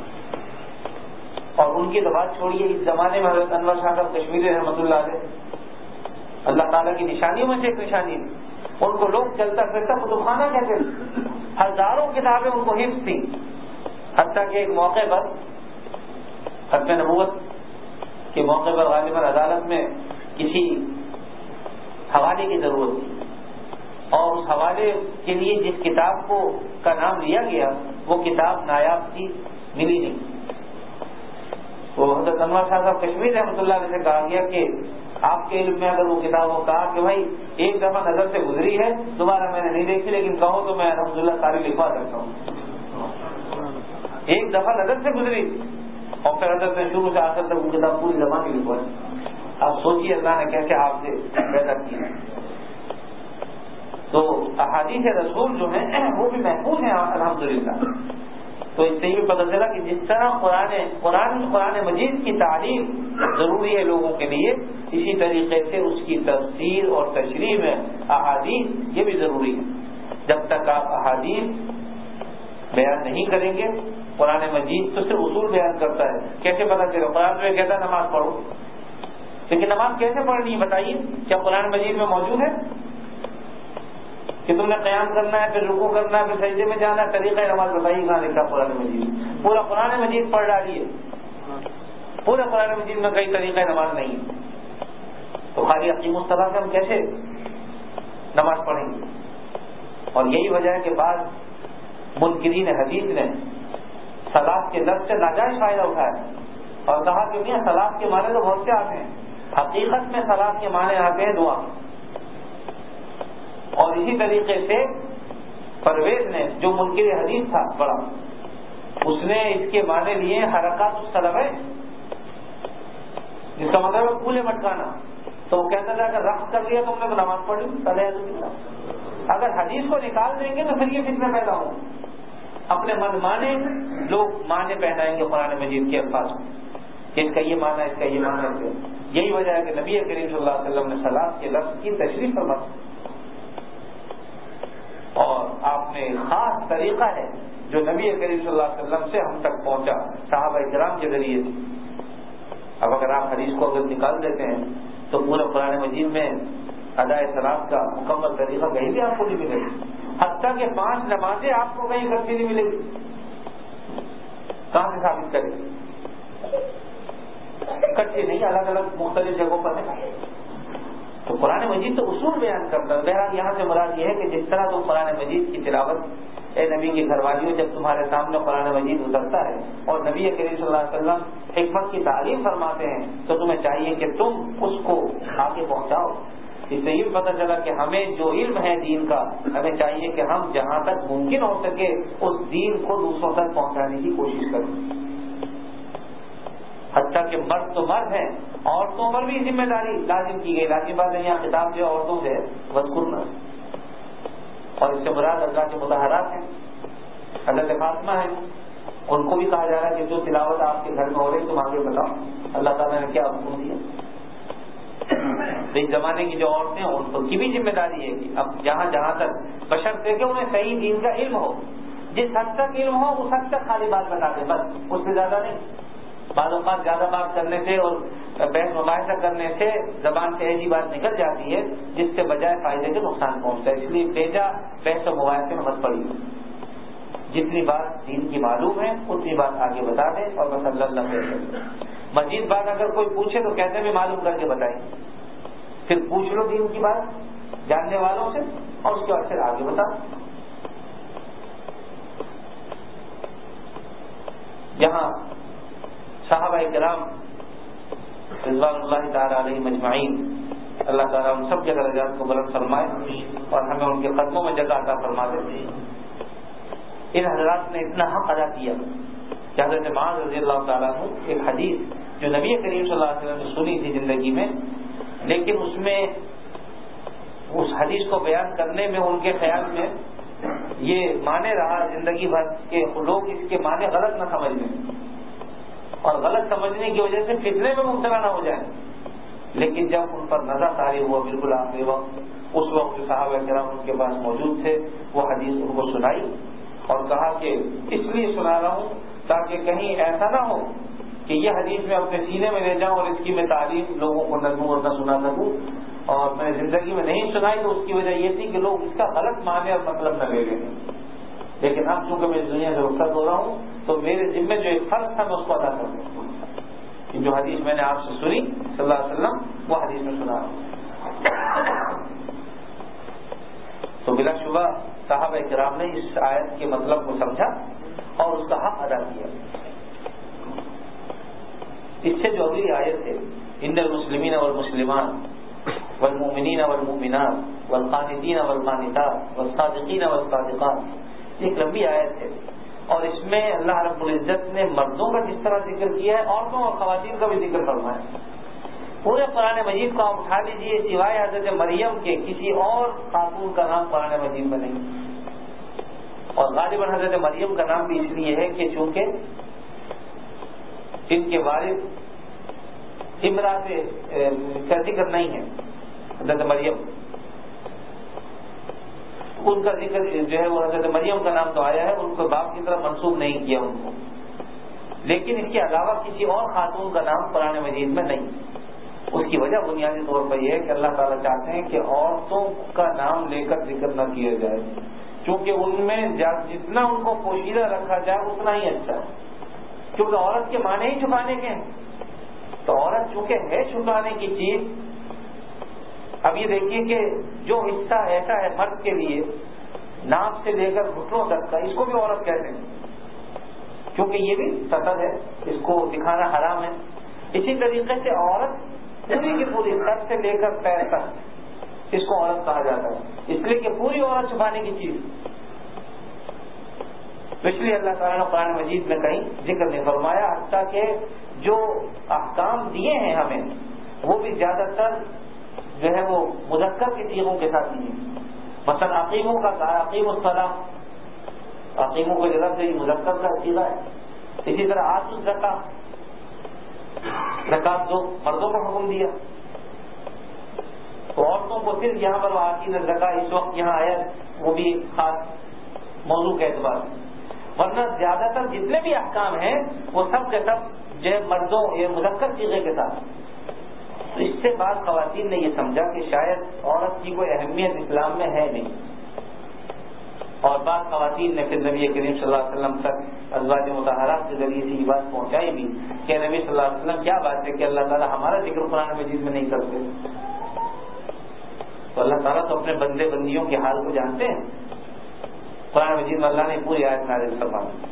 اور ان کی تو بات چھوڑیے، اس زمانے میں حضرت انور شاہ صاحب کشمیری رحمۃ اللہ علیہ، اللہ تعالیٰ کی نشانیوں میں سے ایک نشانی تھی. ان کو لوگ چلتا پھرتا کتب خانہ کہتے تھے. ہزاروں کتابیں ان کو حفظ تھیں. حتیٰ کہ ایک موقع پر ختم نبوت کے موقع پر غالباً عدالت میں کسی حوالے کی ضرورت تھی اور اس حوالے کے لیے جس کتاب کو کا نام لیا گیا وہ کتاب نایاب تھی، ملی نہیں. تو حضرت انور شاہ صاحب کشمیر رحمۃ اللہ علیہ سے کہا گیا کہ آپ کے علم میں اگر وہ کتاب ہو، کہا کہ بھائی ایک دفعہ نظر سے گزری ہے، دوبارہ میں نے نہیں دیکھی، لیکن کہو تو میں الحمدللہ ساری لکھوا سکتا ہوں. ایک دفعہ نظر سے گزری اور پھر حضرت نے شروع سے آخر تک وہ کتاب پوری زبان کی لکھوائی. اب سوچیے اللہ نے کیسے آپ سے پیدا کیا. تو احادیث رسول جو ہیں وہ بھی محفوظ ہیں الحمدللہ. تو اس سے یہ پتہ چلا کہ جس طرح قرآن قرآن قرآن مجید کی تعلیم ضروری ہے لوگوں کے لیے، اسی طریقے سے اس کی تفسیر اور تشریح میں احادیث یہ بھی ضروری ہے۔ جب تک آپ احادیث بیان نہیں کریں گے، قرآن مجید تو صرف اصول بیان کرتا ہے، کیسے پتہ چلے؟ قرآن میں کہتا ہے نماز پڑھو، لیکن نماز کیسے پڑھنی ہے بتائیے؟ کیا قرآن مجید میں موجود ہے کہ تم نے قیام کرنا ہے، پھر رکوع کرنا ہے، پھر سجدے میں جانا ہے؟ طریقہ نماز بتائیے کہاں لکھا قرآن مجید؟ پورا قرآن مجید پڑھ ڈالیے، پورے قرآن مجید میں کئی طریقہ نماز نہیں ہے، تو خالی اقیم الصلاۃ سے ہم کیسے نماز پڑھیں گے؟ اور یہی وجہ ہے کہ بعض منکرین حدیث نے صلاۃ کے لفظ سے ناجائز فائدہ اٹھایا اور کہا کہ میاں صلاۃ کے معنی تو بہت سے آتے ہیں، حقیقت میں صلاۃ کے معنی آتے ہیں دعا۔ اور اسی طریقے سے پرویز نے جو منکر حدیث تھا بڑا، اس نے اس کے معنی لیے حرکات الصلوہ، جس کا مطلب ہے پھولے مٹکانا۔ تو وہ کہتا تھا اگر رقص کر لیا تم نے تو نماز پڑھ لی۔ اگر حدیث کو نکال دیں گے تو پھر یہ فتنہ پیدا ہو، اپنے من مانے لوگ معنی پہنائیں گے قرآن مجید کے الفاظ میں کہ اس کا یہ معنی ہے، اس کا یہ معنی ہے۔ یہی وجہ ہے کہ نبی کریم صلی اللہ علیہ وسلم نے صلاۃ کے لفظ کی تشریح فرمائی، اور آپ نے خاص طریقہ ہے جو نبی کریم صلی اللہ علیہ وسلم سے ہم تک پہنچا صحابہ کرام کے ذریعے سے۔ اب اگر آپ حدیث کو اگر نکال دیتے ہیں تو پورے قرآن مجید میں ادائے صلاۃ کا مکمل طریقہ کہیں بھی آپ کو نہیں ملے گا، حتیٰ کہ پانچ نمازیں آپ کو کہیں اکٹھی نہیں ملے گی۔ کہاں سے ثابت کریں؟ اکٹھی نہیں، الگ الگ مختلف جگہوں پر ہے۔ تو قرآن مجید تو اصول بیان کرتا ہے۔ بہرحال یہاں سے مراد یہ ہے کہ جس طرح تم قرآن مجید کی تلاوت، اے نبی کی گھر والیوں، جب تمہارے سامنے قرآن مجید اترتا ہے اور نبی کریم صلی اللہ علیہ وسلم حکمت کی تعلیم فرماتے ہیں تو تمہیں چاہیے کہ تم اس کو آگے پہنچاؤ۔ اس سے یہ پتہ چلا کہ ہمیں جو علم ہے دین کا، ہمیں چاہیے کہ ہم جہاں تک ممکن ہو سکے اس دین کو دوسروں تک پہنچانے کی کوشش کریں۔ حتیٰ کہ مرد تو مرد ہیں، عورتوں پر بھی ذمہ داری لازم کی گئی۔ لازم بات ہے، یہاں خطاب جو عورتوں سے وذکرنا، اور اس سے مراد اللہ کے مطہرات ہیں، حضرت فاطمہ ہیں، ان کو بھی کہا جا رہا ہے کہ جو تلاوت آپ کے گھر میں ہو رہی تم آگے بتاؤ اللہ تعالیٰ نے کیا حکم دیا۔ اس زمانے کی جو عورتیں ہیں ان کی بھی ذمہ داری ہے کہ اب جہاں جہاں تک بشرطے کہ انہیں صحیح دین کا علم ہو، جس حد تک علم ہو اس حد تک خالی بات بتا دیں، بس اس سے زیادہ نہیں۔ بعض اوقات زیادہ بات کرنے سے اور بحث مباحثہ کرنے سے زبان سے ایسی بات نکل جاتی ہے جس سے بجائے فائدے کے نقصان پہنچتا ہے۔ اس لیے بیجا بحث و مباحثے میں مت پڑیے، جتنی بات دین کی معلوم ہے اتنی بات آگے بتا دیں اور بس اللہ اللہ کریں۔ مزید بات اگر کوئی پوچھے تو کہتے بھی معلوم کر کے بتائیں، پھر پوچھ لو دین کی بات جاننے والوں سے اور اس کے بعد پھر آگے بتا۔ یہاں صحابہ کرام رضوان اللہ تعالیٰ علیہ مجمعین، اللہ تعالیٰ ان سب کے درجات کو بلند فرمائے اور ہمیں ان کے قدموں میں جگہ عطا فرما دے۔ ان حضرات نے اتنا حق ادا کیا کہ حضرت معاذ رضی اللہ تعالیٰ عنہ ایک حدیث جو نبی کریم صلی اللہ علیہ وسلم نے سنی تھی زندگی میں، لیکن اس میں اس حدیث کو بیان کرنے میں ان کے خیال میں یہ معنی رہا زندگی بھر کہ لوگ اس کے معنی غلط نہ سمجھ لیں اور غلط سمجھنے کی وجہ سے فتنے میں مبتلا نہ ہو جائیں۔ لیکن جب ان پر نظر طاری ہوا بالکل آخری وقت، اس وقت جو صحابہ کرام ان کے پاس موجود تھے وہ حدیث ان کو سنائی اور کہا کہ اس لیے سنا رہا ہوں تاکہ کہیں ایسا نہ ہو کہ یہ حدیث میں اپنے سینے میں لے جاؤں اور اس کی میں تعریف لوگوں کو نہ دوں اور نہ سنا سکوں، اور میں زندگی میں نہیں سنائی تو اس کی وجہ یہ تھی کہ لوگ اس کا غلط معنی اور مطلب نہ لے لیں۔ لیکن اب چونکہ میں اس دنیا سے رخصت ہو رہا ہوں تو میرے ذمہ جو ایک فرض تھا میں اس کو ادا کر دوں کہ جو حدیث میں نے آپ سے سنی صلی اللہ علیہ وسلم وہ حدیث میں سنا رہا ہوں۔ تو بلا شبہ صحابہ کرام نے اس آیت کے مطلب کو سمجھا اور اس کا حق ادا کیا۔ اس سے جو اگلی آیت ہے ان المسلمین والمسلمات والمؤمنین والمؤمنات والقانتین والقانتات والصادقین والصادقات، ایک لمبی آیت ہے اور اس میں اللہ رب العزت نے مردوں کا جس طرح ذکر کیا ہے عورتوں اور خواتین کا بھی ذکر فرمایا۔ پورے قرآن مجید کو آپ اٹھا لیجیے، سوائے حضرت مریم کے کسی اور خاتون کا نام قرآن مجید میں نہیں۔ اور غالباً حضرت مریم کا نام بھی اس لیے ہے کہ چونکہ ان کے والد امرا سے کا ذکر نہیں ہے، حضرت مریم ان کا ذکر جو ہے وہ حضرت مریم کا نام تو آیا ہے، ان کو باپ کی طرف منسوب نہیں کیا ان کو، لیکن اس کے علاوہ کسی اور خاتون کا نام قرآن مجید میں نہیں۔ اس کی وجہ بنیادی طور پر یہ ہے کہ اللہ تعالیٰ چاہتے ہیں کہ عورتوں کا نام لے کر ذکر نہ کیا جائے، کیونکہ ان میں جتنا ان کو پوشیدہ رکھا جائے اتنا ہی اچھا ہے، کیونکہ عورت کے معنی ہی چھپانے کے ہیں۔ تو عورت چونکہ ہے چھپانے کی چیز، اب یہ دیکھیے کہ جو حصہ ایسا ہے مرد کے لیے ناک سے لے کر گھٹنوں تک کا، اس کو بھی عورت کہتے ہیں، کیونکہ یہ بھی سطر ہے، اس کو دکھانا حرام ہے۔ اسی طریقے سے عورت پوری کی پوری سر سے لے کر پیر تک، اس کو عورت کہا جاتا ہے، اس لیے کہ پوری عورت چھپانے کی چیز۔ تو اس لیے اللہ تعالیٰ نے قرآن مجید میں کہیں ذکر نہیں فرمایا، حتیٰ کہ جو احکام دیے ہیں ہمیں وہ بھی زیادہ تر جو ہے وہ مذکر کے صیغوں کے ساتھ دیے، مثلا عقیموں کا کہا عقیم الصلاۃ، عقیموں کو جگہ سے مذکر کا صیغہ ہے۔ اسی طرح آتوا الزکاۃ، زکات دو، مردوں کو حکم دیا، تو عورتوں کو صرف یہاں پر آتین الزکاۃ اس وقت یہاں آیا، وہ بھی خاص موضوع کے اعتبار سے، ورنہ زیادہ تر جتنے بھی احکام ہیں وہ سب کے سب جو ہے مردوں یہ مذکر صیغے کے ساتھ۔ تو اس سے بعض خواتین نے یہ سمجھا کہ شاید عورت کی کوئی اہمیت اسلام میں ہے نہیں، اور بعض خواتین نے پھر نبی کریم صلی اللہ علیہ وسلم تک ازواج مطہرات کے ذریعے سے یہ بات پہنچائی بھی کہ نبی صلی اللہ علیہ وسلم کیا بات ہے کہ اللہ تعالیٰ ہمارا ذکر قرآن مجید میں نہیں کرتے؟ تو اللہ تعالیٰ تو اپنے بندے بندیوں کے حال کو جانتے ہیں۔ قرآن مجید میں اللہ نے پوری آیت نازل فرمائی،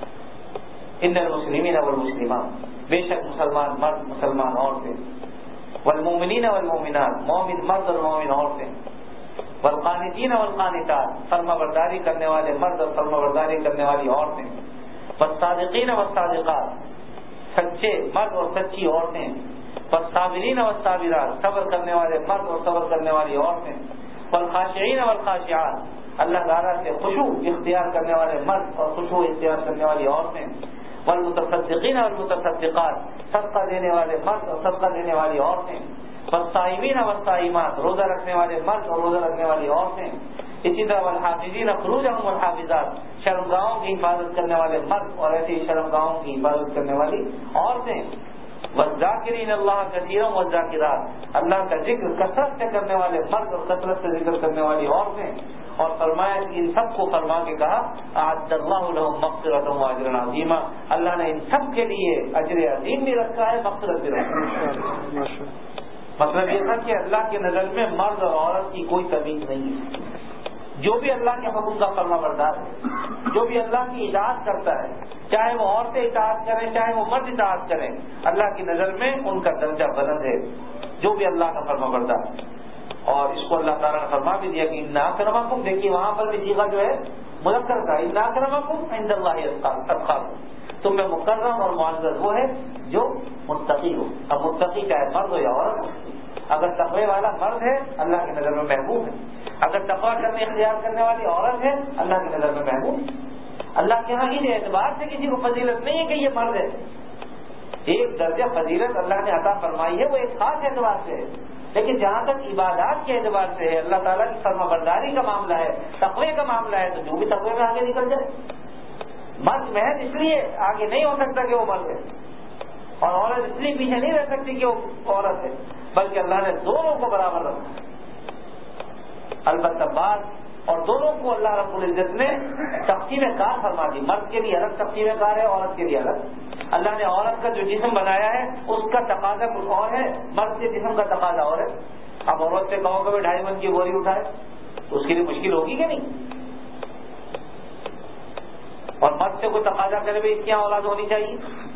ان المسلمین والمسلمات، بے شک مسلمان مرد مسلمان عورتیں، والمؤمنین والمؤمنات، مومن مرد اور مومن عورتیں، والقانتین والقانتات، فرما برداری کرنے والے مرد اور فرما برداری کرنے والی عورتیں، والصادقین والصادقات، سچے مرد اور سچی عورتیں، والصابرین والصابرات، صبر کرنے والے مرد اور صبر کرنے والی عورتیں، والخاشعین والخاشعات، اللہ تعالیٰ سے خشوع اختیار کرنے والے مرد اور خشوع اختیار کرنے والی عورتیں، والمتصدقین والمتصدقات، صدقہ دینے والے مرد اور صدقہ دینے والی عورتیں، والصائمین والصائمات، روزہ رکھنے والے مرد اور روزہ رکھنے والی عورتیں، اسی طرح والحافظین فروجہم والحافظات، شرمگاہوں کی حفاظت کرنے والے مرد اور ایسی شرمگاہوں کی حفاظت کرنے والی عورتیں، والذاکرین اللہ کثیرا والذاکرات، اللہ کا ذکر کثرت سے کرنے والے مرد اور کثرت سے ذکر کرنے والی عورتیں، اور فرمایا کہ ان سب کو فرما کے کہا اعد اللہ لهم مغفرۃ واجرا عظیما، اللہ نے ان سب کے لیے اجر عظیم بھی رکھا ہے، مغفرت بھی رکھا ہے۔ مطلب یہ تھا کہ اللہ کی نظر میں مرد اور عورت کی کوئی تمیز نہیں ہے، جو بھی اللہ کے حکم کا فرما بردار ہے، جو بھی اللہ کی اطاعت کرتا ہے، چاہے وہ عورتیں اطاعت کریں چاہے وہ مرد اطاعت کریں، اللہ کی نظر میں ان کا درجہ بلند ہے، جو بھی اللہ کا فرما بردار ہے۔ اور اس کو اللہ تعالیٰ نے فرما بھی دیا کہ ان اکرمکم، دیکھیے وہاں پر بھی صیغہ جو ہے مذکر کا، ان اکرمکم عند اللہ اتقاکم، تم میں مکرم اور معزز وہ ہے جو متقی ہو۔ اب متقی چاہے مرد ہو یا عورت ہو، اگر تقوی والا مرد ہے اللہ کی نظر میں محبوب ہے، اگر تقوی کرنے اختیار کرنے والی عورت ہے اللہ کی نظر میں محبوب ہے۔ اللہ کے یہاں اس اعتبار سے کسی کو فضیلت نہیں ہے کہ یہ مرد ہے، ایک درجہ فضیلت اللہ نے عطا فرمائی ہے وہ ایک خاص اعتبار سے ہے، لیکن جہاں تک عبادات کے اعتبار سے ہے، اللہ تعالیٰ کی فرما برداری کا معاملہ ہے، تقوی کا معاملہ ہے، تو جو بھی تقوی میں آگے نکل جائے۔ مرد محض اس لیے آگے نہیں ہو سکتا کہ وہ مرد ہے، اور عورت اس لیے پیچھے نہیں رہ سکتی کہ وہ عورت ہے، بلکہ اللہ نے دونوں کو برابر رکھا ہے۔ البتہ بعض اور دونوں کو اللہ رب العزت نے تقسیم کار فرما دی، مرد کے لیے الگ تقسیم کار ہے، عورت کے لیے الگ۔ اللہ نے عورت کا جو جسم بنایا ہے اس کا تقاضا کچھ اور ہے، مرد کے جسم کا تقاضا اور ہے۔ اب عورت سے کہو کہ ڈھائی من کی بوری اٹھائے تو اس کے لیے مشکل ہوگی کہ نہیں، اور مرد سے کوئی تقاضا کرے بھی اس کی اولاد ہونی چاہیے،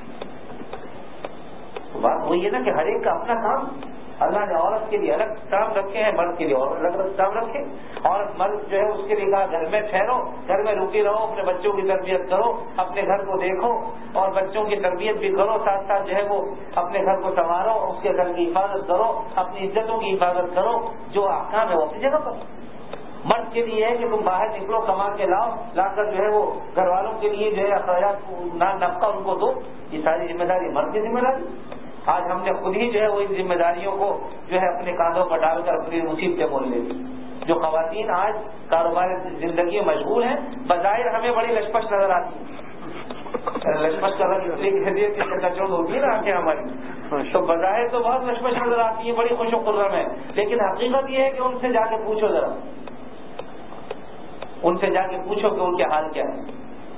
تو بات وہی ہے نا کہ ہر ایک کا اپنا کام، اللہ نے عورت کے لیے الگ کام رکھے ہیں، مرد کے لیے اور الگ الگ کام رکھے۔ عورت مرد جو ہے اس کے لیے کہا گھر میں ٹھہرو، گھر میں رکی رہو، اپنے بچوں کی تربیت کرو، اپنے گھر کو دیکھو اور بچوں کی تربیت بھی کرو، ساتھ ساتھ جو ہے وہ اپنے گھر کو سنوارو، اس کے گھر کی حفاظت کرو، اپنی عزتوں کی حفاظت کرو، جو احکام ہے وہ اپنی جگہ پر۔ مرد کے لیے ہے کہ تم باہر نکلو، کما کے لاؤ، لا کر جو ہے وہ گھر والوں کے لیے جو ہے اخراجات نفقہ ان کو دو. یہ ساری ذمہ داری مرد کی ذمہ داری. آج ہم نے خود ہی جو ہے وہ ان ذمہ داریوں کو جو ہے اپنے کاندھوں پر ڈال کر اپنی مصیبتیں مول لے لی. جو خواتین آج کاروبار زندگی میں مشغول ہیں، بظاہر ہمیں بڑی لشپش نظر آتی ہے. لشپش کا لفظ اس لیے کہہ دیا کہ کچوڑ ہوتی ہے نا آنکھیں ہماری، تو بظاہر تو بہت لشپش نظر آتی ہے، بڑی خوش و خرم ہے، لیکن حقیقت یہ ہے کہ ان سے جا کے پوچھو ذرا، ان سے جا کے پوچھو کہ ان کے حال کیا ہے.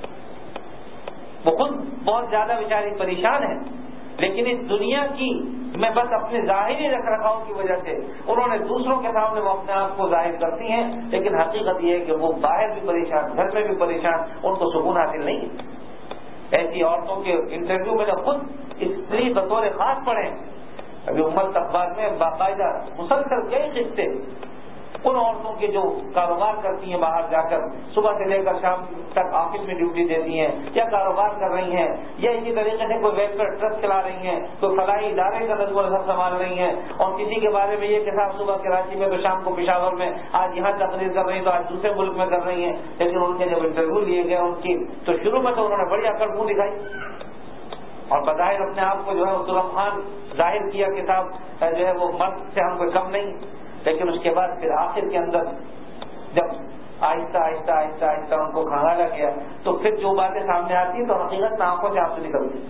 وہ خود بہت زیادہ بیچاری پریشان ہے، لیکن اس دنیا کی میں بس اپنے ظاہری رکھ رکھاؤ کی وجہ سے انہوں نے دوسروں کے سامنے وہ اپنے آپ کو ظاہر کرتی ہیں، لیکن حقیقت یہ ہے کہ وہ باہر بھی پریشان، گھر میں بھی پریشان، ان کو سکون حاصل نہیں ہے. ایسی عورتوں کے انٹرویو میں نے خود اس لیے بطور خاص پڑھے. ابھی امت اخبار میں باقاعدہ مسلسل کئی قصے ان عورتوں کے جو کاروبار کرتی ہیں باہر جا کر، صبح سے لے کر شام تک آفس میں ڈیوٹی دیتی ہیں، یا کاروبار کر رہی ہیں، یا اسی طریقے سے کوئی ویلفیئر ٹرسٹ چلا رہی ہیں، کوئی فلاحی ادارے کا نظم و نسق سنبھال رہی ہیں، اور کسی کے بارے میں یہ کہ صاحب صبح کراچی میں تو شام کو پشاور میں، آج یہاں تقریر کر رہی ہیں تو آج دوسرے ملک میں کر رہی ہیں. لیکن ان کے جب انٹرویو لیے گئے ان کی، تو شروع میں تو انہوں نے بڑی اکڑ منہ دکھائی اور بظاہر اپنے آپ کو جو ہے سلم خان ظاہر کیا کہ صاحب جو ہے وہ مرد سے ہم کوئی کم نہیں. لیکن اس کے بعد پھر آخر کے اندر جب آہستہ آہستہ آہستہ آہستہ ان کو کھنگالا گیا تو پھر جو باتیں سامنے آتی ہیں تو حقیقت میں آنکھوں سے آنسو نکلتی.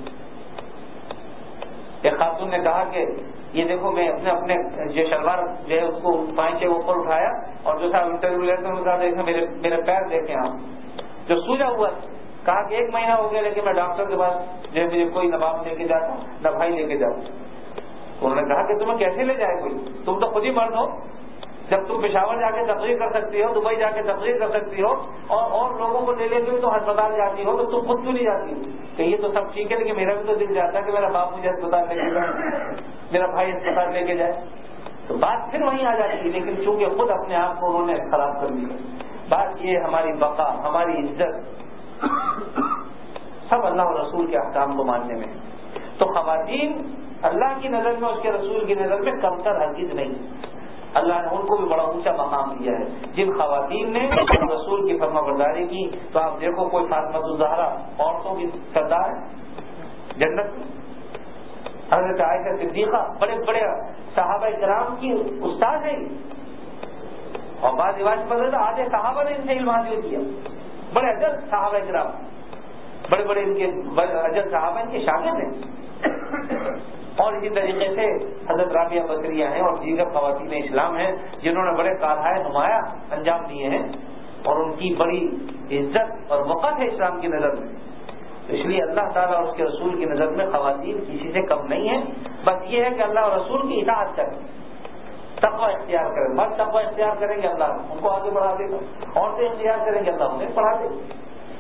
ایک خاتون نے کہا کہ یہ دیکھو میں اپنے اپنے جو شلوار جو ہے اس کو پائنچے اوپر اٹھایا اور جو صاحب انٹرویو لیتے ہیں کہا دیکھیں میرے میرے پیر دیکھیں آپ جو سوجا ہوا. کہا کہ ایک مہینہ ہو گیا لیکن میں ڈاکٹر کے پاس جو ہے مجھے کوئی نہ باپ لے کے جاتا نہ بھائی لے کے جاتا. انہوں نے کہا کہ تمہیں کیسے لے جائے کوئی، تم تو خود ہی مرد ہو. جب تم پشاور جا کے تقریر کر سکتی ہو، دبئی جا کے تقریر کر سکتی ہو، اور اور لوگوں کو لے لے کے تو ہسپتال جاتی ہو، تو تم خود کیوں نہیں جاتی ہو؟ کہ یہ تو سب ٹھیک ہے لیکن میرا بھی تو دل جاتا ہے کہ میرا باپ مجھے ہسپتال لے کے جائے، میرا بھائی ہسپتال لے کے جائے. تو بات پھر وہیں آ جاتی ہے، لیکن چونکہ خود اپنے آپ کو انہوں نے خراب کر دیا. بات یہ ہماری بقا، ہماری عزت سب اللہ اور رسول کے احکام کو ماننے میں. تو خواتین اللہ کی نظر میں، اس کے رسول کی نظر میں کمتر ہرگز نہیں. اللہ نے ان کو بھی بڑا اونچا مقام دیا ہے. جن خواتین نے رسول کی فرما برداری کی تو آپ دیکھو کوئی فاطمہ الزہرا عورتوں کی سردار جنت میں، حضرت عائشہ صدیقہ بڑے بڑے صحابہ کرام کی استاد ہے، اور بعض رواج پر آدھے صحابہ نے ان سے علم حاصل کیا. بڑے اجل صحابہ کرام، بڑے بڑے ان کے اجل صحابہ ان کے شاگرد ہیں. اور اسی طریقے سے حضرت رابعہ بصریہ ہیں اور دیگر خواتین اسلام ہیں جنہوں نے بڑے کارہائے نمایاں انجام دیے ہیں، اور ان کی بڑی عزت اور وقت ہے اسلام کی نظر میں. تو اس لیے اللہ تعالیٰ اور اس کے رسول کی نظر میں خواتین کسی سے کم نہیں ہیں. بس یہ ہے کہ اللہ اور رسول کی اطاعت کریں، تقوی اختیار کریں. مرد تقوی اختیار کریں گے اللہ ان کو آگے بڑھا دے گا، عورتیں اختیار کریں گے اللہ انہیں بڑھا دے گا.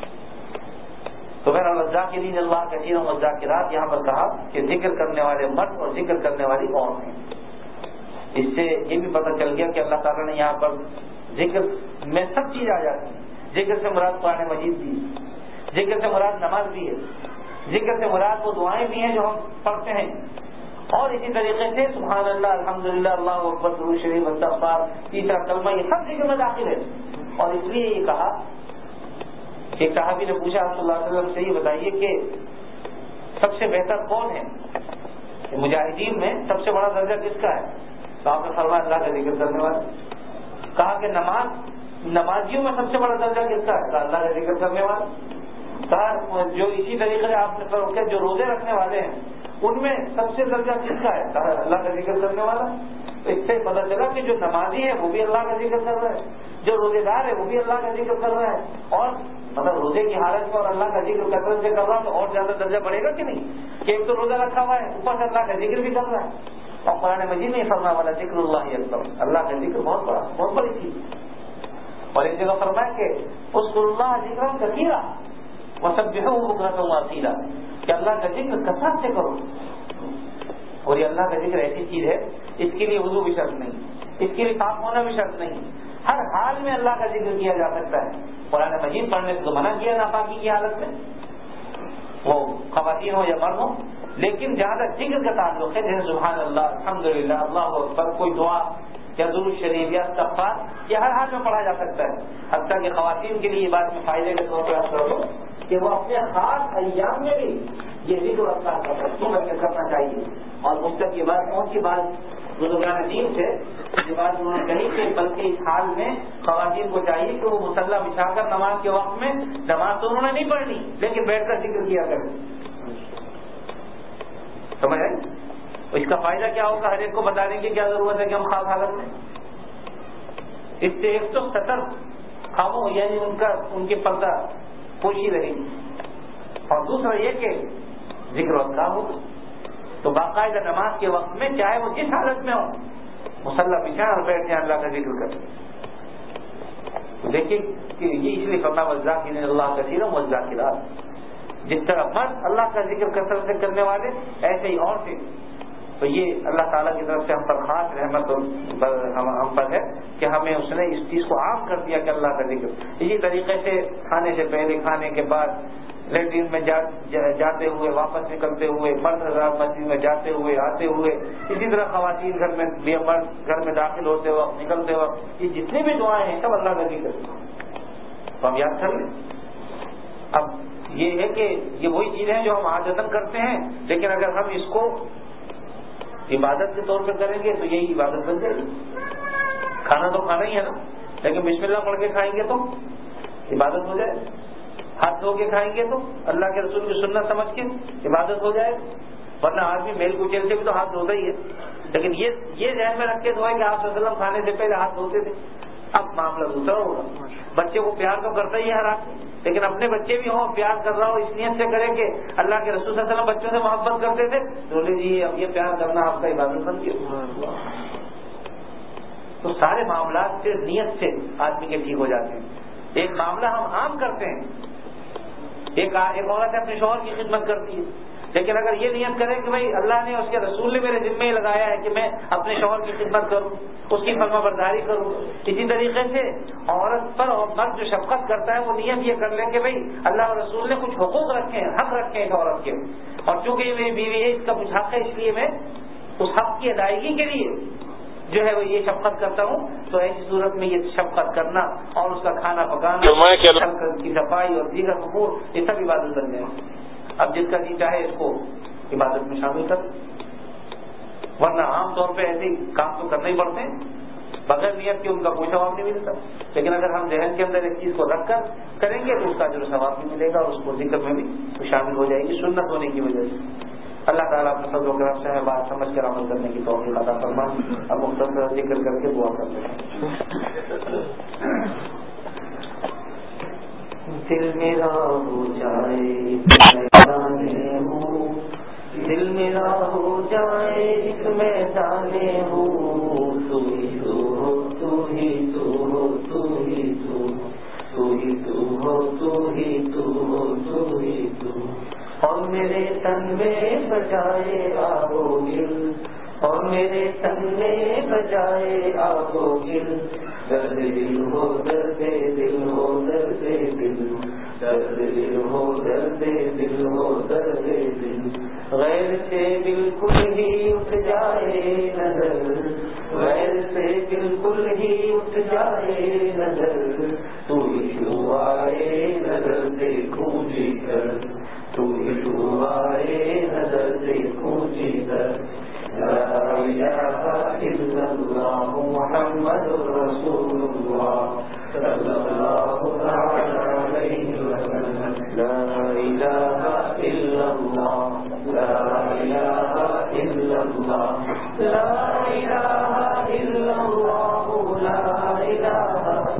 تو میرا الذاکرین اللہ کثیرا والذاکرات یہاں پر کہا کہ ذکر کرنے والے مرد اور ذکر کرنے والی عورت ہیں. اس سے یہ بھی پتہ چل گیا کہ اللہ تعالیٰ نے یہاں پر ذکر میں سب چیز آ جاتی ہے. ذکر سے مراد قرآن مجید بھی ہے، ذکر سے مراد نماز بھی ہے، ذکر سے مراد وہ دعائیں بھی ہیں جو ہم پڑھتے ہیں، اور اسی طریقے سے سبحان اللہ، الحمدللہ، اللہ اکبر، درود شریف، استغفار، تیسرا کلمہ، یہ سب ذکر میں داخل ہے. اور اس لیے یہ کہا، ایک صحابی نے پوچھا آپ صلی اللہ علیہ وسلم سے یہ بتائیے کہ سب سے بہتر کون ہے مجاہدین میں، سب سے بڑا درجہ کس کا ہے؟ تو آپ نے فرمایا اللہ کا ذکر کرنے والا. کہا کہ نماز نمازیوں میں سب سے بڑا درجہ کس کا ہے؟ اللہ کا ذکر کرنے والا. کہا جو اسی طریقے سے آپ نے جو روزے رکھنے والے ہیں ان میں سب سے درجہ کس کا ہے؟ کہا اللہ کا ذکر کرنے والا. تو اس سے پتہ چلا کہ جو نمازی ہے وہ بھی اللہ کا ذکر کر رہا ہے، جو روزے دار ہے وہ بھی اللہ کا ذکر کر رہا ہے. اور مطلب روزے کی حالت میں اور اللہ کا ذکر کثرت سے کر رہا تو اور زیادہ درجہ بڑھے گا کہ نہیں؟ کہ ایک تو روزہ رکھا ہوا ہے، اوپر سے اللہ کا ذکر بھی کر رہا ہے. اور قرآن مجید میں فرمایا والا ذکر اللہ اکبر، اللہ کا ذکر بہت بڑا، بہت بڑی چیز. اور ایک جگہ فرمایا کہ اذکروا اللہ ذکرا کثیرا وسبحوہ بکرۃ واصیلا، کہ اللہ کا ذکر کثرت سے کرو. اور یہ اللہ کا ذکر ایسی چیز ہے اس کے لیے وضو بھی شرط نہیں، اس کے لیے پاک ہونا بھی شرط نہیں، ہر حال میں اللہ کا ذکر کیا جا سکتا ہے. قرآن مجید پڑھنے سے تو منع کیا ناپاکی کی حالت میں، وہ خواتین ہو یا مرد ہو. لیکن جہاں تک ذکر کا تعلق ہے جیسے سبحان اللہ، الحمدللہ، اللہ اکبر، کوئی دعا یا درود شریف یا استغفار، یہ ہر حال میں پڑھا جا سکتا ہے. حتیٰ کہ خواتین کے لیے یہ بات میں فائدے کے طور پر عرض کر دوں کہ وہ اپنے خاص ایام میں بھی یہ ذکر و اذکار کا ترتیب کرنا چاہیے. اور مجھ تک یہ بات پہنچی بات بزرگان دین سے، یہ بات انہوں نے کہی کہ بلکہ اس حال میں خواتین کو چاہیے کہ وہ مصلی بچھا کر نماز کے وقت میں، نماز تو انہوں نے نہیں پڑھنی لیکن بیٹھ کر ذکر کیا کریں. سمجھ آئی؟ اس کا فائدہ کیا ہوگا؟ ہر ایک کو بتانے کی کیا ضرورت ہے کہ ہم خاص حالت میں. اس سے ایک تو سطر خاموش، یعنی ان کا ان کی پردہ پوشی رہے گی، اور دوسرا یہ کہ ذکر و اذکار ہوگا. تو باقاعدہ نماز کے وقت میں چاہے وہ جس حالت میں ہو مصلی بچھائیں اور بیٹھ جائیں، اللہ کا ذکر کریں. دیکھیے کہ یہ اس لیے فرمایا والذاکرین اللہ کثیرا والذاکرات، جس طرح مرد اللہ کا ذکر کثرت سے کرنے والے ایسے ہی عورتیں. تو یہ اللہ تعالیٰ کی طرف سے ہم پر خاص رحمت ہم پر ہے کہ ہمیں اس نے اس چیز کو عام کر دیا کہ اللہ کا ذکر. اسی طریقے سے کھانے سے پہلے، کھانے کے بعد، لیٹرین میں جا, جا, جاتے ہوئے، واپس نکلتے ہوئے، مرد حضرات مسجد میں جاتے ہوئے، آتے ہوئے، اسی طرح خواتین گھر میں، مرد گھر میں داخل ہوتے وقت، نکلتے وقت، یہ جتنی بھی دعائیں ہیں سب اللہ کا ذکر تو ہم یاد کر لیں. اب یہ ہے کہ یہ وہی چیزیں ہیں جو ہم عادتاً کرتے ہیں، لیکن اگر ہم اس کو عبادت کے طور پہ کریں گے تو یہی عبادت بن جائے گی. کھانا تو کھانا ہی ہے نا، لیکن بسم اللہ پڑھ کے کھائیں گے تو عبادت ہو جائے. ہاتھ دھو کے کھائیں گے تو اللہ کے رسول کی سنت سمجھ کے عبادت ہو جائے. ورنہ آدمی میل کچیل سے بھی تو ہاتھ دھوتا ہی ہے، لیکن یہ یہ ذہن میں رکھ کے دھوئے کہ آپ صلی اللہ علیہ وسلم کھانے سے پہلے ہاتھ دھوتے تھے. اب معاملہ دوسرا ہوگا. بچے کو پیار تو کرتا ہی ہے ہر آدمی، لیکن اپنے بچے بھی ہوں، پیار کر رہا ہو اس نیت سے کریں کہ اللہ کے رسول صلی اللہ علیہ وسلم بچوں سے محبت کرتے تھے، تو لیجیے اب یہ پیار کرنا آپ کا عبادت بن گیا. تو سارے معاملات سے نیت سے آدمی کے ٹھیک ہو جاتے ہیں. ایک معاملہ ہم عام کرتے ہیں، ایک ایک عورت اپنے شوہر کی خدمت کرتی ہے، لیکن اگر یہ نیت کرے کہ بھائی اللہ نے، اس کے رسول نے میرے ذمہ لگایا ہے کہ میں اپنے شوہر کی خدمت کروں، اس کی فرما برداری کروں. اسی طریقے سے عورت پر اور مرد جو شفقت کرتا ہے وہ نیت یہ کر لیں کہ بھائی اللہ اور رسول نے کچھ حقوق رکھے ہیں، حق رکھے ہیں اس عورت کے، اور چونکہ یہ میری بیوی ہے، اس کا کچھ حق ہے، اس لیے میں اس حق کی ادائیگی کے لیے جو ہے وہ یہ شفقت کرتا ہوں. تو ایسی صورت میں یہ شفقت کرنا اور اس کا کھانا پکانا کی صفائی اور دیگر امور یہ سب عبادت بن جائیں. اب جس کا جی چاہے اس کو عبادت میں شامل کر، ورنہ عام طور پہ ایسے کام تو کرنا ہی پڑتے ہیں بغیر نیت کے، ان کا کوئی ثواب نہیں ملتا. لیکن اگر ہم ذہن کے اندر ایک چیز کو رکھ کر کریں گے تو اس کا جو ثواب بھی ملے گا اور اس کو ذکر میں بھی شامل ہو جائے گی سنت ہونے کی وجہ سے. اللہ تعالیٰ اپنے فضل و کرم سے ہمیں بات سمجھ کر عمل کرنے کی توفیق عطا فرمائے. اب مختصر ذکر کر کے دعا کرتے ہیں. دل میرا ہو جائے میدان ہوں، دل میرا ہو جائے ایک میدان ہوں، تو ہی تو ہو، تو ہی تو ہو، تو ہی تو تو ہی تو ہو، تو ہی تو ہو، تو ہی تو. اور میرے تن میں بجائے آبو گل، اور میرے تن میں بجائے آبو گل، درد دل ہو، درد دل ہو، درد دل، درد دل ہو، درد دل ہو، درد دل. غیر سے بالکل ہی اٹھ جائے نظر، غیر سے بالکل ہی اٹھ جائے نظر، تو ہی تو آئے نظر دیکھوں جی کر، تو ہی تو آئے نظر دیکھوں جی کر. لا الہ الا اللہ محمد رسول اللہ صلی اللہ علیہ وسلم. لا الہ الا اللہ، لا الہ الا اللہ، لا الہ الا اللہ، لا الہ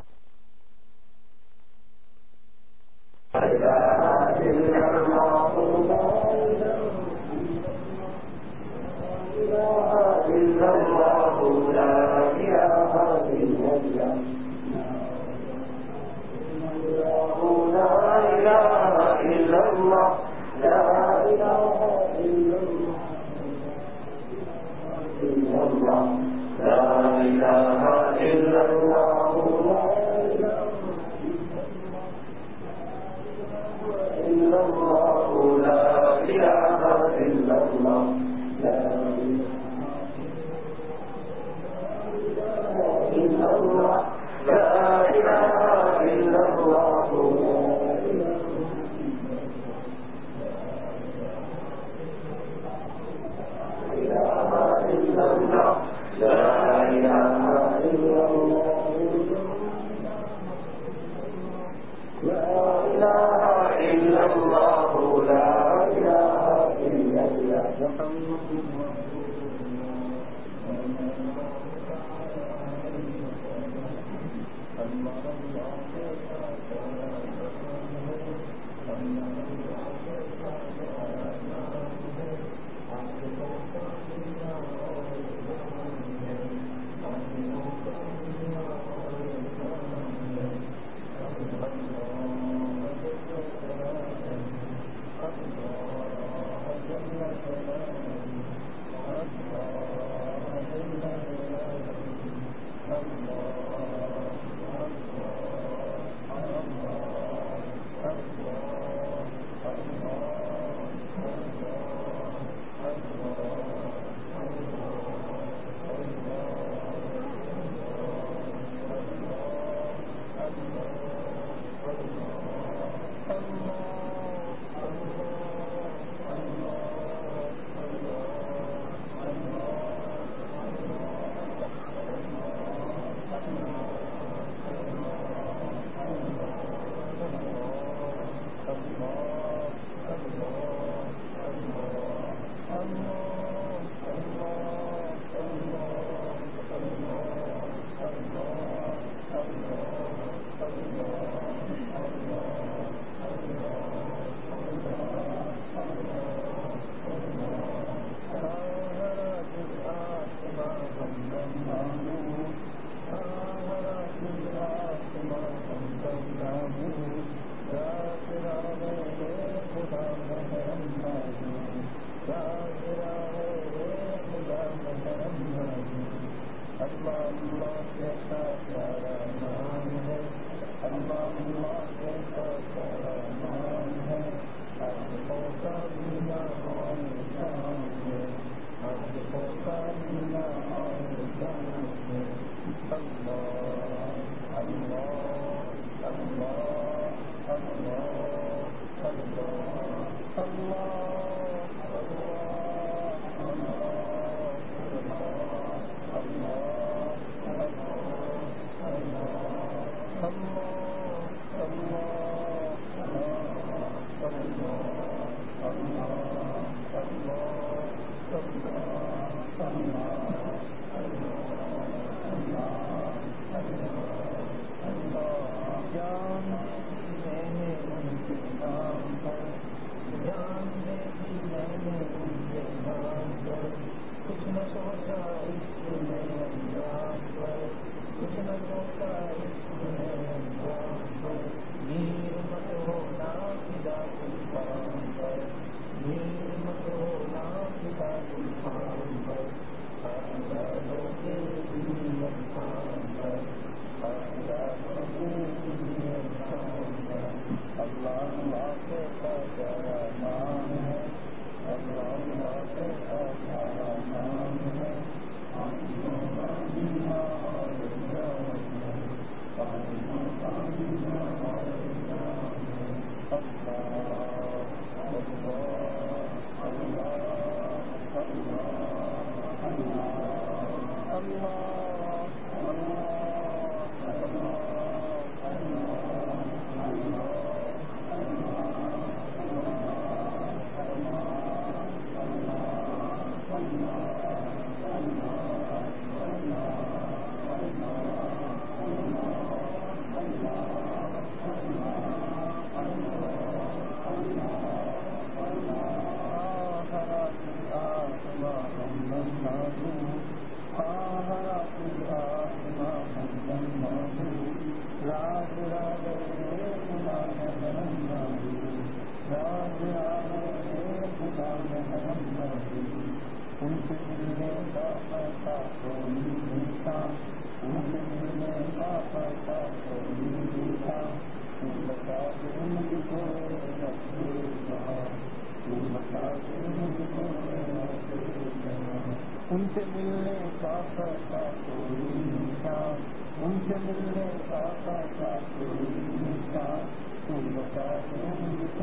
ان سے ملنے کا پیسہ کوئی نشان، ان سے ملنے کا پیسہ کوئی نشان، تم بتا دیں مجھ کو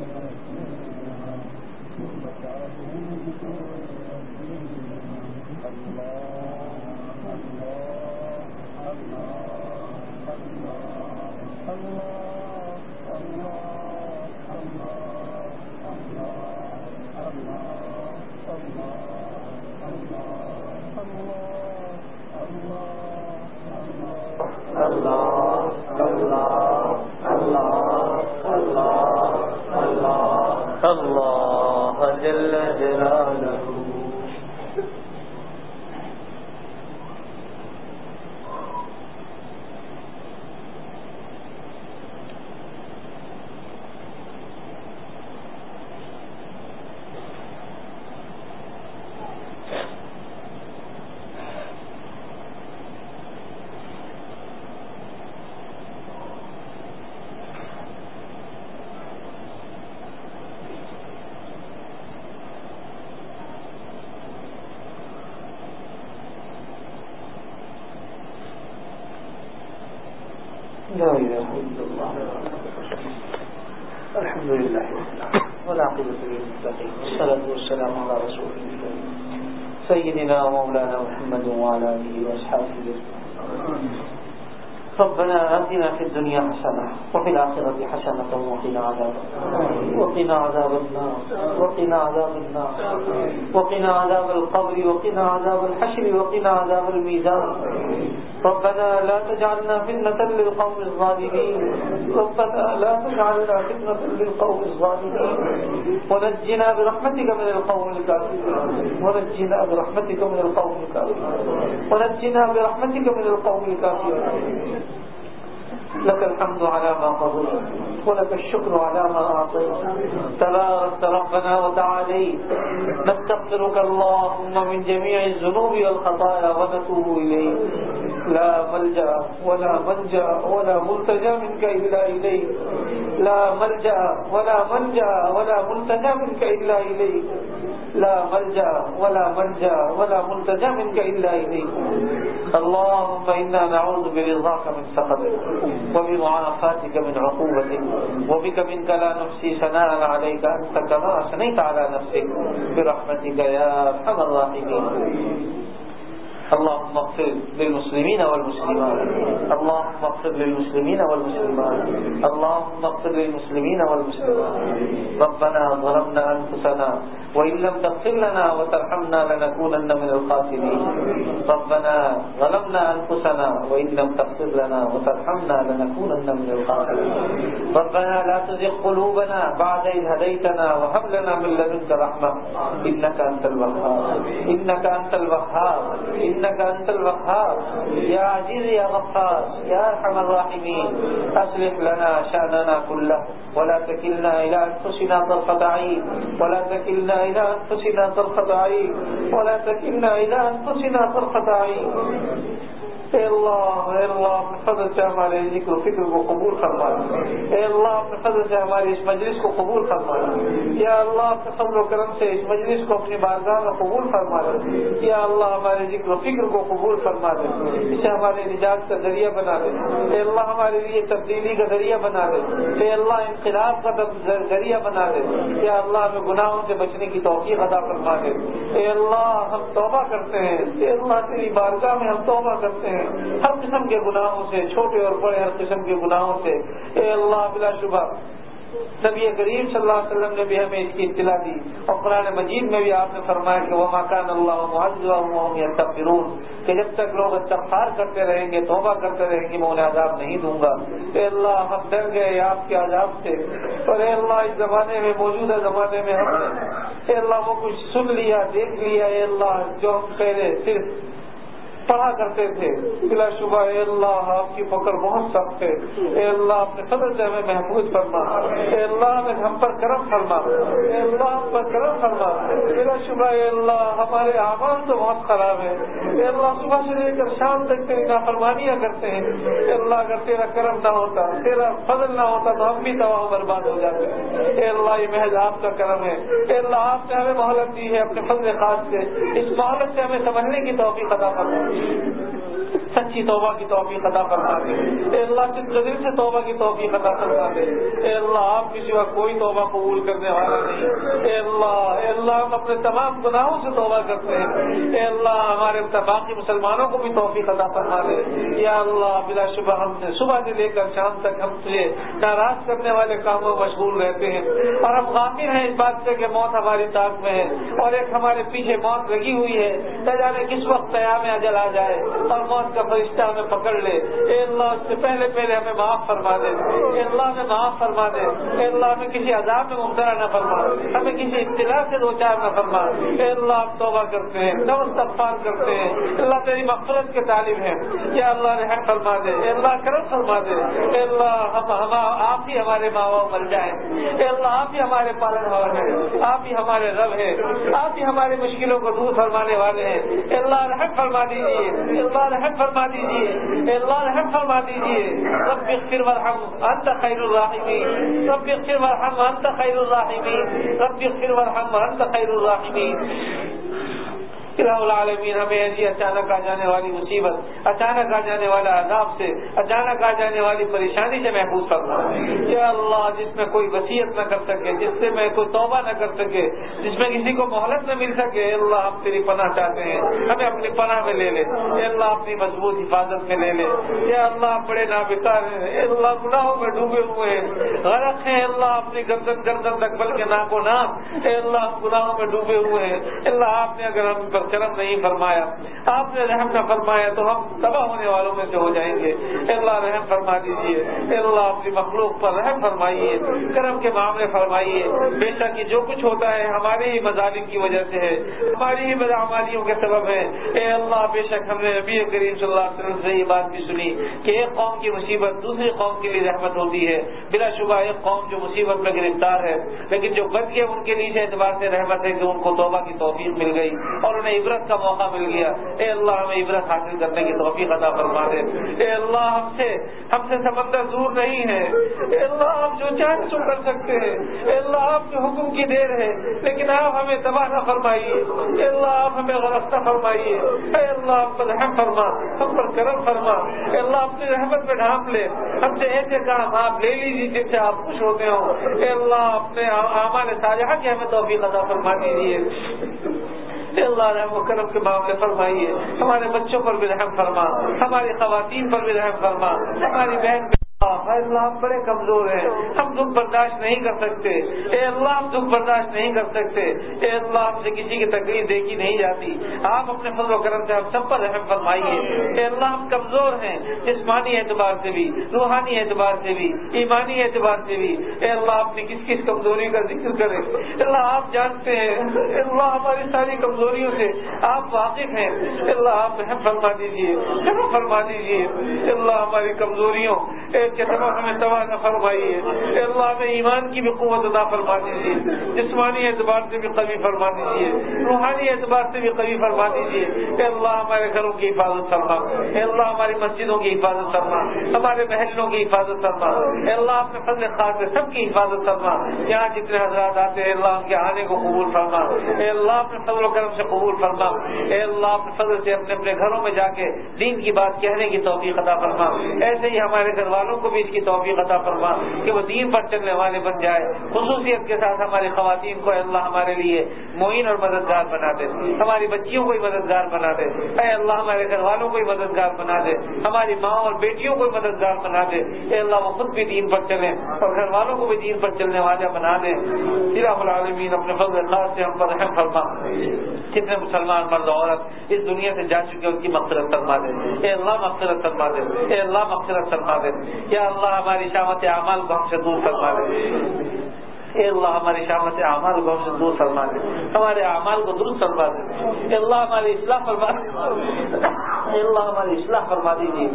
تم بتا دیں مجھ کو اللہ اللہ اللہ اللہ اللہ اللہ اللہ اللہ اللہ جل جلالہ. لا إله إلا الله الحمد لله والعاقبة للمتقين والصلاة والسلام على رسول الله سيدنا ومولانا محمد وعلى آله وأصحابه أجمعين. ربنا آتنا في الدنيا حسنة وفي الآخرة حسنة وقنا عذاب وقنا عذاب النار وقنا عذاب النار وقنا عذاب القبر وقنا عذاب الحشر وقنا عذاب الميزان. ربنا لا تجعلنا فتنة للقوم الظالمين ربنا لا تجعلنا فتنة للقوم الظالمين ونجنا برحمتك من القوم الكافرين ونجنا برحمتك من القوم الكافرين ونجنا برحمتك من القوم الكافرين. لك الحمد على ما قضيت ولك الشكر على ما أعطيت تبارك ربنا وتعاليت نستغفرك اللهم من جميع الذنوب والخطايا ونتوب إليك لا ملجأ ولا منجأ ولا ملتجأ منك إلا إليك لا ملجأ ولا منجأ ولا ملتجأ منك إلا إليك لا ملجأ ولا منجأ ولا ملتجأ منك إلا إليك اللهم إنا نعوذ برضاك من سخطك وبمعافاتك من عقوبتك وبك منك لا نحصي ثناء عليك أنت كما أثنيت على نفسك برحمتك يا أرحم الراحمين اللهم اغفر للمسلمين والمسلمات اللهم اغفر للمسلمين والمسلمات اللهم اغفر للمسلمين والمسلمات ربنا ظلمنا أنفسنا وإن لم تغفر لنا وترحمنا لنكونن من الخاسرين ربنا ظلمنا أنفسنا وإن لم تغفر لنا وترحمنا لنكونن من الخاسرين ربنا لا تزغ قلوبنا بعد إذ هديتنا وهب لنا من لدنك رحمة إنك أنت الوهاب إنك أنت الوهاب إنك أنت الوهاب يا عزيز يا غفار يا أرحم الراحمين أصلح لنا شأننا كله ولا تكلنا إلى أنفسنا طرفة عين ولا تكلنا إلى أنفسنا طرفة عين ولا تكلنا إلى أنفسنا طرفة عين اے اللہ اے اللہ اپنے فضل سے ہمارے ذکر و فکر کو قبول فرما اے اللہ اپنے فضل سے ہماری اس مجلس کو قبول فرما یا اللہ اپنے فضل و کرم سے اس مجلس کو اپنی بارگاہ میں قبول فرما دے یا اللہ ہمارے ذکر و فکر کو قبول فرما دے اسے ہمارے نجات کا ذریعہ بنا دے اے اللہ ہمارے لیے تبدیلی کا ذریعہ بنا دے اے اللہ انقلاب کا ذریعہ بنا دے یا اللہ ہمیں گناہوں سے بچنے کی توفیق عطا فرما دے اے اللہ ہم توبہ کرتے ہیں اے اللہ تیری بارگاہ میں ہم توبہ کرتے ہیں ہر قسم کے گناہوں سے چھوٹے اور بڑے ہر قسم کے گناہوں سے اے اللہ بلا شبہ نبی کریم صلی اللہ علیہ وسلم نے بھی ہمیں اس کی اطلاع دی اور قرآن مجید میں بھی آپ نے فرمایا کہ وما کان اللہ معذبهم وهم یستغفرون کہ جب تک لوگ استغفار کرتے رہیں گے توبہ کرتے رہیں گے میں انہیں عذاب نہیں دوں گا اے اللہ ہم ڈر گئے آپ کے عذاب سے اور اے اللہ اس زمانے میں موجودہ زمانے میں ہم نے اے اللہ وہ کچھ سن لیا دیکھ لیا اے اللہ جو ہم پہلے صرف پڑھا کرتے تھے بلا شبہ اے اللہ آپ کی پکڑ بہت سخت ہے اے اللہ اپنے فضل سے ہمیں محفوظ فرما اے اللہ ہمیں ہم پر کرم فرما اے اللہ ہم پر کرم فرما بلا شبہ اے اللہ ہمارے اعمال تو بہت خراب ہے اے اللہ صبح سے لے کر شام تک تیری نافرمانیاں کرتے ہیں اے اللہ اگر تیرا کرم نہ ہوتا تیرا فضل نہ ہوتا تو ہم بھی تباہ برباد ہو جاتے اے اللہ یہ محض آپ کا کرم ہے اے اللہ آپ نے ہمیں مہلت دی ہے اپنے فضل خاص سے اس مہلت سے ہمیں سمجھنے کی توفیق عطا فرما سچی توبہ کی توفیق عطا فرما دے اے اللہ جس دل سے توبہ کی توفیق عطا فرما دے اے اللہ آپ کے سوا کوئی توبہ قبول کرنے والا نہیں اے اللہ اے اللہ ہم اپنے تمام گناہوں سے توبہ کرتے ہیں اے اللہ ہمارے باقی مسلمانوں کو بھی توفیق عطا فرما دے یا اللہ بلا شبہ ہم نے صبح سے لے کر شام تک ہم تجھے ناراض کرنے والے کاموں میں مشغول رہتے ہیں اور ہم غافل ہیں اس بات سے کہ موت ہماری طاق میں ہے اور ایک ہمارے پیچھے موت لگی ہوئی ہے نہ جانے کس وقت قیام اجل آ جائے اور موت کا فرشتہ ہمیں پکڑ لے اے اللہ اس سے پہلے پہلے ہمیں معاف فرما دے اے اللہ ہمیں معاف فرما دے اے اللہ ہمیں کسی عذاب میں مبتلا نہ فرما ہمیں کسی ابتلا سے دو چار نہ فرما اے اللہ ہم توبہ کرتے ہیں نہ استغفار کرتے ہیں اللہ تیری مغفرت کے طالب ہیں یا اللہ رحم فرما دے اے اللہ کرم فرما دے اے اللہ ہم ہم آپ ہی ہمارے ماں باپ مل جائیں اے اللہ آپ ہی ہمارے پالن ہار ہیں آپ ہی ہمارے رب ہیں آپ ہی ہماری مشکلوں کو دور فرمانے والے ہیں اے اللہ رحم فرما دیجیے اللہ رحم فرما دیجیے اللہ رحم فرما دیجیے رب اغفر وارحم انت خیر الراحمین رب اغفر وارحم انت خیر الراحمین رب اغفر وارحم انت خیر الراحمین الہ العالمین ہمیں ایسی اچانک آ جانے والی مصیبت اچانک آ جانے والا عذاب سے اچانک آ جانے والی پریشانی سے محفوظ فرما یا اللہ جس میں کوئی وصیت نہ کر سکے جس سے میں کوئی توبہ نہ کر سکے جس میں کسی کو مہلت نہ مل سکے اللہ ہم تیری پناہ چاہتے ہیں ہمیں اپنی پناہ میں لے لے اے اللہ اپنی مضبوط حفاظت میں لے لے یا اللہ بڑے نابکار ہیں اے اللہ گناہوں میں ڈوبے ہوئے ہیں غرق ہیں اللہ اپنی گردن گردن تک بلکہ ناک و نام اے اللہ ہم گناہوں میں ڈوبے ہوئے ہیں اللہ آپ نے اگر ہم پر پر کرم نہیں فرمایا, آپ نے رحم نہ فرمایا تو ہم تباہ ہونے والوں میں سے ہو جائیں گے. اے اللہ رحم فرما دیجیے, اے اللہ اپنی مخلوق پر رحم فرمائیے, کرم کے معاملے فرمائیے. بے شک یہ جو کچھ ہوتا ہے ہمارے ہی مظالم کی وجہ سے ہے, ہماری ہی بدعمالیوں کے سبب ہے. اے اللہ بے شک ہم نے نبی کریم صلی اللہ علیہ وسلم سے یہ بات بھی سنی کہ ایک قوم کی مصیبت دوسری قوم کے لیے رحمت ہوتی ہے. بلا شبہ ایک قوم جو مصیبت میں گرفتار ہے لیکن جو بچ گئے ان کے لیے اعتبار سے رحمت ہے کہ ان کو توبہ کی توفیق مل گئی اور انہیں عبرت کا موقع مل گیا. اے اللہ ہمیں عبرت حاصل کرنے کی توفیق عطا فرما دے. اے اللہ ہم سے ہم سے سمندر دور نہیں ہے. اے اللہ ہم جو چاہیں سو کر سکتے ہیں. اے اللہ آپ کے حکم کی دیر ہے لیکن آپ ہمیں تباہ نہ فرمائیے. اے اللہ آپ ہمیں غرق نہ فرمائیے. اے اللہ ہم پر رحم فرما, ہم پر کرم فرما. اے اللہ اپنی رحمت میں ڈھانپ لے, ہم سے ایسے کام آپ لے لیجیے جن سے آپ خوش ہوتے ہو. اے اللہ اپنے اعمال صالحہ کی ہمیں توفیق عطا فرما دیجیے. اے اللہ رحم و کرم کے معاملے فرمائیے. ہمارے بچوں پر بھی رحم فرما, ہماری خواتین پر بھی رحم فرما, ہماری بہن اللہ ہم بڑے کمزور ہیں, ہم دکھ برداشت نہیں کر سکتے. اے اللہ ہم دکھ برداشت نہیں کر سکتے. اے اللہ ہم سے کسی کی تکلیف دیکھی نہیں جاتی. آپ اپنے فضل و کرم سے ہم سب پر رحم فرمائیے. اے اللہ ہم کمزور ہیں جسمانی اعتبار سے بھی, روحانی اعتبار سے بھی, ایمانی اعتبار سے بھی. اے اللہ اپنی کس کس کمزوری کا ذکر کریں. اے اللہ آپ جانتے ہیں. اے اللہ ہماری ساری کمزوریوں سے آپ واقف ہیں. اے اللہ آپ رحم فرما دیجیے, رحم فرما دیجیے. اے اللہ ہماری کمزوریوں کے سبب ہمیں تباہ نہ فرمائیے. اے اللہ ہمیں ایمان کی بھی قوت عطا فرما دیجیے, جسمانی اعتبار سے بھی قوی فرما دیجیے, روحانی اعتبار سے بھی قوی فرما دیجیے. اے اللہ ہمارے گھروں کی حفاظت فرما. اے اللہ ہماری مسجدوں کی حفاظت فرما, ہمارے محلوں کی حفاظت فرما. اے اللہ اپنے فضل خاص سے سب کی حفاظت فرما. یہاں جتنے حضرات آتے ہیں اللہ ان کے آنے کو قبول فرما. اے اللہ اپنے فضل و کرم سے قبول فرما. اے اللہ اپنے فضل سے اپنے اپنے گھروں میں جا کے دین کی بات کہنے کی توفیق عطا فرما. ایسے ہی ہمارے گھر والوں کو بھی اس کی توفیق عطا فرما کہ وہ دین پر چلنے والے بن جائے. خصوصیت کے ساتھ ہماری خواتین کو اللہ ہمارے لیے معین اور مددگار بنا دے, ہماری بچیوں کو بھی مددگار بنا دے. اے اللہ ہمارے گھر والوں کو بھی مددگار بنا دے, ہماری ماں اور بیٹیوں کو بھی مددگار بنا دے. اے اللہ وہ خود بھی دین پر چلیں اور گھر والوں کو بھی دین پر چلنے والا بنا دے. الہ العالمین اپنے فضل خاص سے ہم پر رحم فرما. کتنے مسلمان مرد عورت اس دنیا سے جا چکے ان کی مغفرت فرما دے. اے اللہ مغفرت فرما دے. اے اللہ مغفرت فرما دے. یا اللہ ہماری شامت اعمال کو ہم سے دور فرما دے. اے اللہ ہماری شامت اعمال کو ہم سے دور فرما دے, ہمارے اعمال کو درست فرما دے. اے اللہ ہماری اصلاح فرما دے. اے اللہ ہماری اصلاح فرما دیجیے.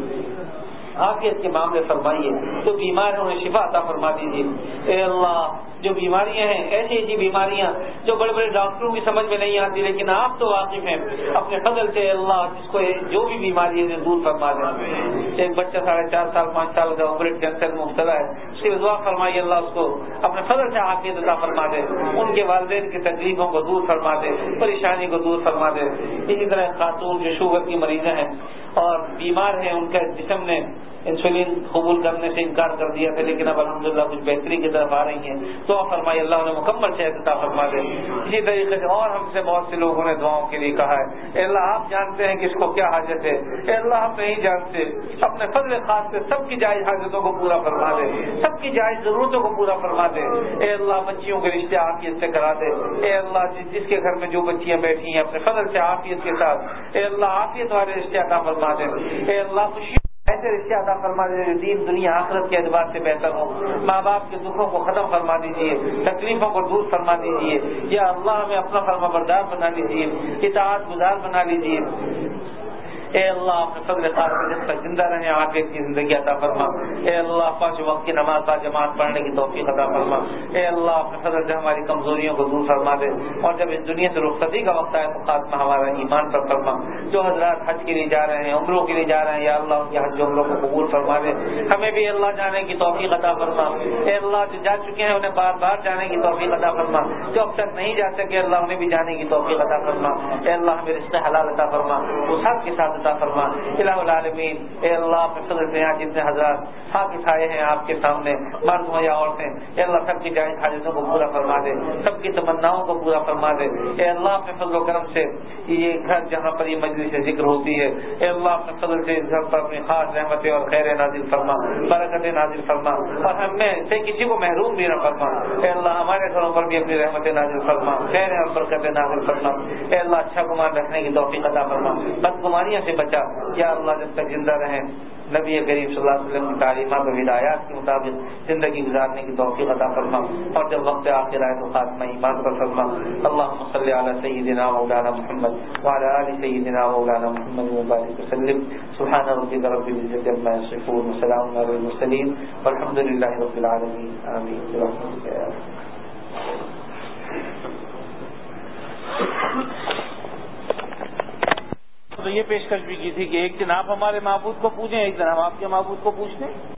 عافیت کے معاملے فرمائیے. جو بیمار ہیں انہیں شفا عطا فرما دیجیے. اے اللہ جو بیماریاں ہیں ایسی ایسی بیماریاں جو بڑے بڑے ڈاکٹروں کی سمجھ میں نہیں آتی لیکن آپ تو واقف ہیں, اپنے فضل سے اللہ جس کو جو بھی بیماری ہے دور فرما دیں. ایک بچہ ساڑھے چار سال پانچ سال کا اوپریٹ کینسر میں مبتلا ہے, اس کی دعا فرمائیے اللہ اس کو اپنے فضل سے عافیت عطا فرما دے, ان کے والدین کی تکلیفوں کو دور فرما دے, پریشانی کو دور فرما دے. اسی طرح خاتون جو شوگر کی مریضیں ہیں اور بیمار ہیں, ان کا جسم نے انسولین قبول کرنے سے انکار کر دیا تھا لیکن اب الحمدللہ کچھ بہتری کی طرف آ رہی ہیں. دعا فرمائی اللہ نے مکمل صحت عطا فرما دے. اسی طریقے سے اور ہم سے بہت سے لوگوں نے دعاؤں کے لیے کہا ہے. اے اللہ آپ جانتے ہیں کہ اس کو کیا حاجت ہے. اے اللہ ہم نہیں جانتے. اپنے فضل خاص سے سب کی جائز حاجتوں کو پورا فرما دے, سب کی جائز ضرورتوں کو پورا فرما دے. اے اللہ بچیوں کے رشتے عافیت سے کرا دے. اے اللہ جس جس کے گھر میں جو بچیاں بیٹھی ہیں اپنے فضل سے عافیت کے ساتھ اے اللہ عافیت والے رشتے عطا فرما دے. اے اللہ خوشی ایسے رشتے عطا فرما دے دین دنیا آخرت کے اعتبار سے بہتر ہو. ماں باپ کے دکھوں کو ختم فرما دیجیے, تکلیفوں کو دور فرما دیجیے. یا اللہ ہمیں اپنا فرما بردار بنا لیجیے, اطاعت گزار بنا لیجیے. اے اللہ اپنے فضل خاص سے جب تک زندہ رہیں عافیت کی زندگی عطا فرما. اے اللہ پانچ وقت کی نماز با جماعت پڑھنے کی توفیق عطا فرما. اے اللہ اپنے فضل سے ہماری کمزوریوں کو دور فرما دے اور جب اس دنیا سے رخصتی کا وقت آئے تو خاتمہ ہمارا ایمان پر فرما. جو حضرات حج کے لیے جا رہے ہیں, عمروں کے لیے جا رہے ہیں, یا اللہ ان کے حج عمروں کو قبول فرما دے. ہمیں بھی اللہ جانے کی توفیق عطا فرما. اے اللہ جو جا چکے ہیں انہیں بار بار جانے کی توفیق عطا فرما. جو اب تک نہیں جا سکے اللہ انہیں بھی جانے کی توفیق عطا فرما. اے اللہ ہمیں رزق حلال عطا فرما. وہ سب کے ساتھ عطا فرما الہ العالمین. اے اللہ اپنے فضل سے یہاں جتنے حضرات حاکم آئے ہیں آپ کے سامنے مرد ہوں یا عورتیں, اے اللہ سب کی جائز حاجتوں کو پورا فرما دے, سب کی تمناؤں کو پورا فرما دے. اے اللہ اپنے فضل و کرم سے یہ گھر جہاں پر یہ مجلس ذکر ہوتی ہے, اے اللہ اپنے فضل سے اس گھر پر اپنی خاص رحمتیں اور خیر نازل فرما, برکتیں نازل فرما, اور ہم میں سے کسی کو محروم بھی نہ فرما. اے اللہ ہمارے گھروں پر بھی اپنی رحمتیں نازل فرما, خیر اور برکتیں نازل فرما. اے اللہ اچھا گمان رکھنے کی توفیق عطا فرما, بدگمانیوں سے بچا یا اللہ جب تک زندہ رہیں. نبی کریم صلی اللہ علیہ وسلم کی تعلیمات و ہدایات کے مطابق زندگی گزارنے کی توفیق عطا فرما, اور جب وقت آخر آئے تو خاتمہ ایمان پر فرما. اللهم صل علی سیدنا مولانا محمد وعلى آل سیدنا مولانا محمد وبارک وسلم. سبحان ربک رب العزة عما یصفون وسلام علی المرسلین والحمد للہ رب العالمین. آمین برحمتک یا رب. تو یہ پیشکش بھی کی تھی کہ ایک دن آپ ہمارے معبود کو پوجیں, ایک دن ہم آپ کے معبود کو پوچھتے ہیں.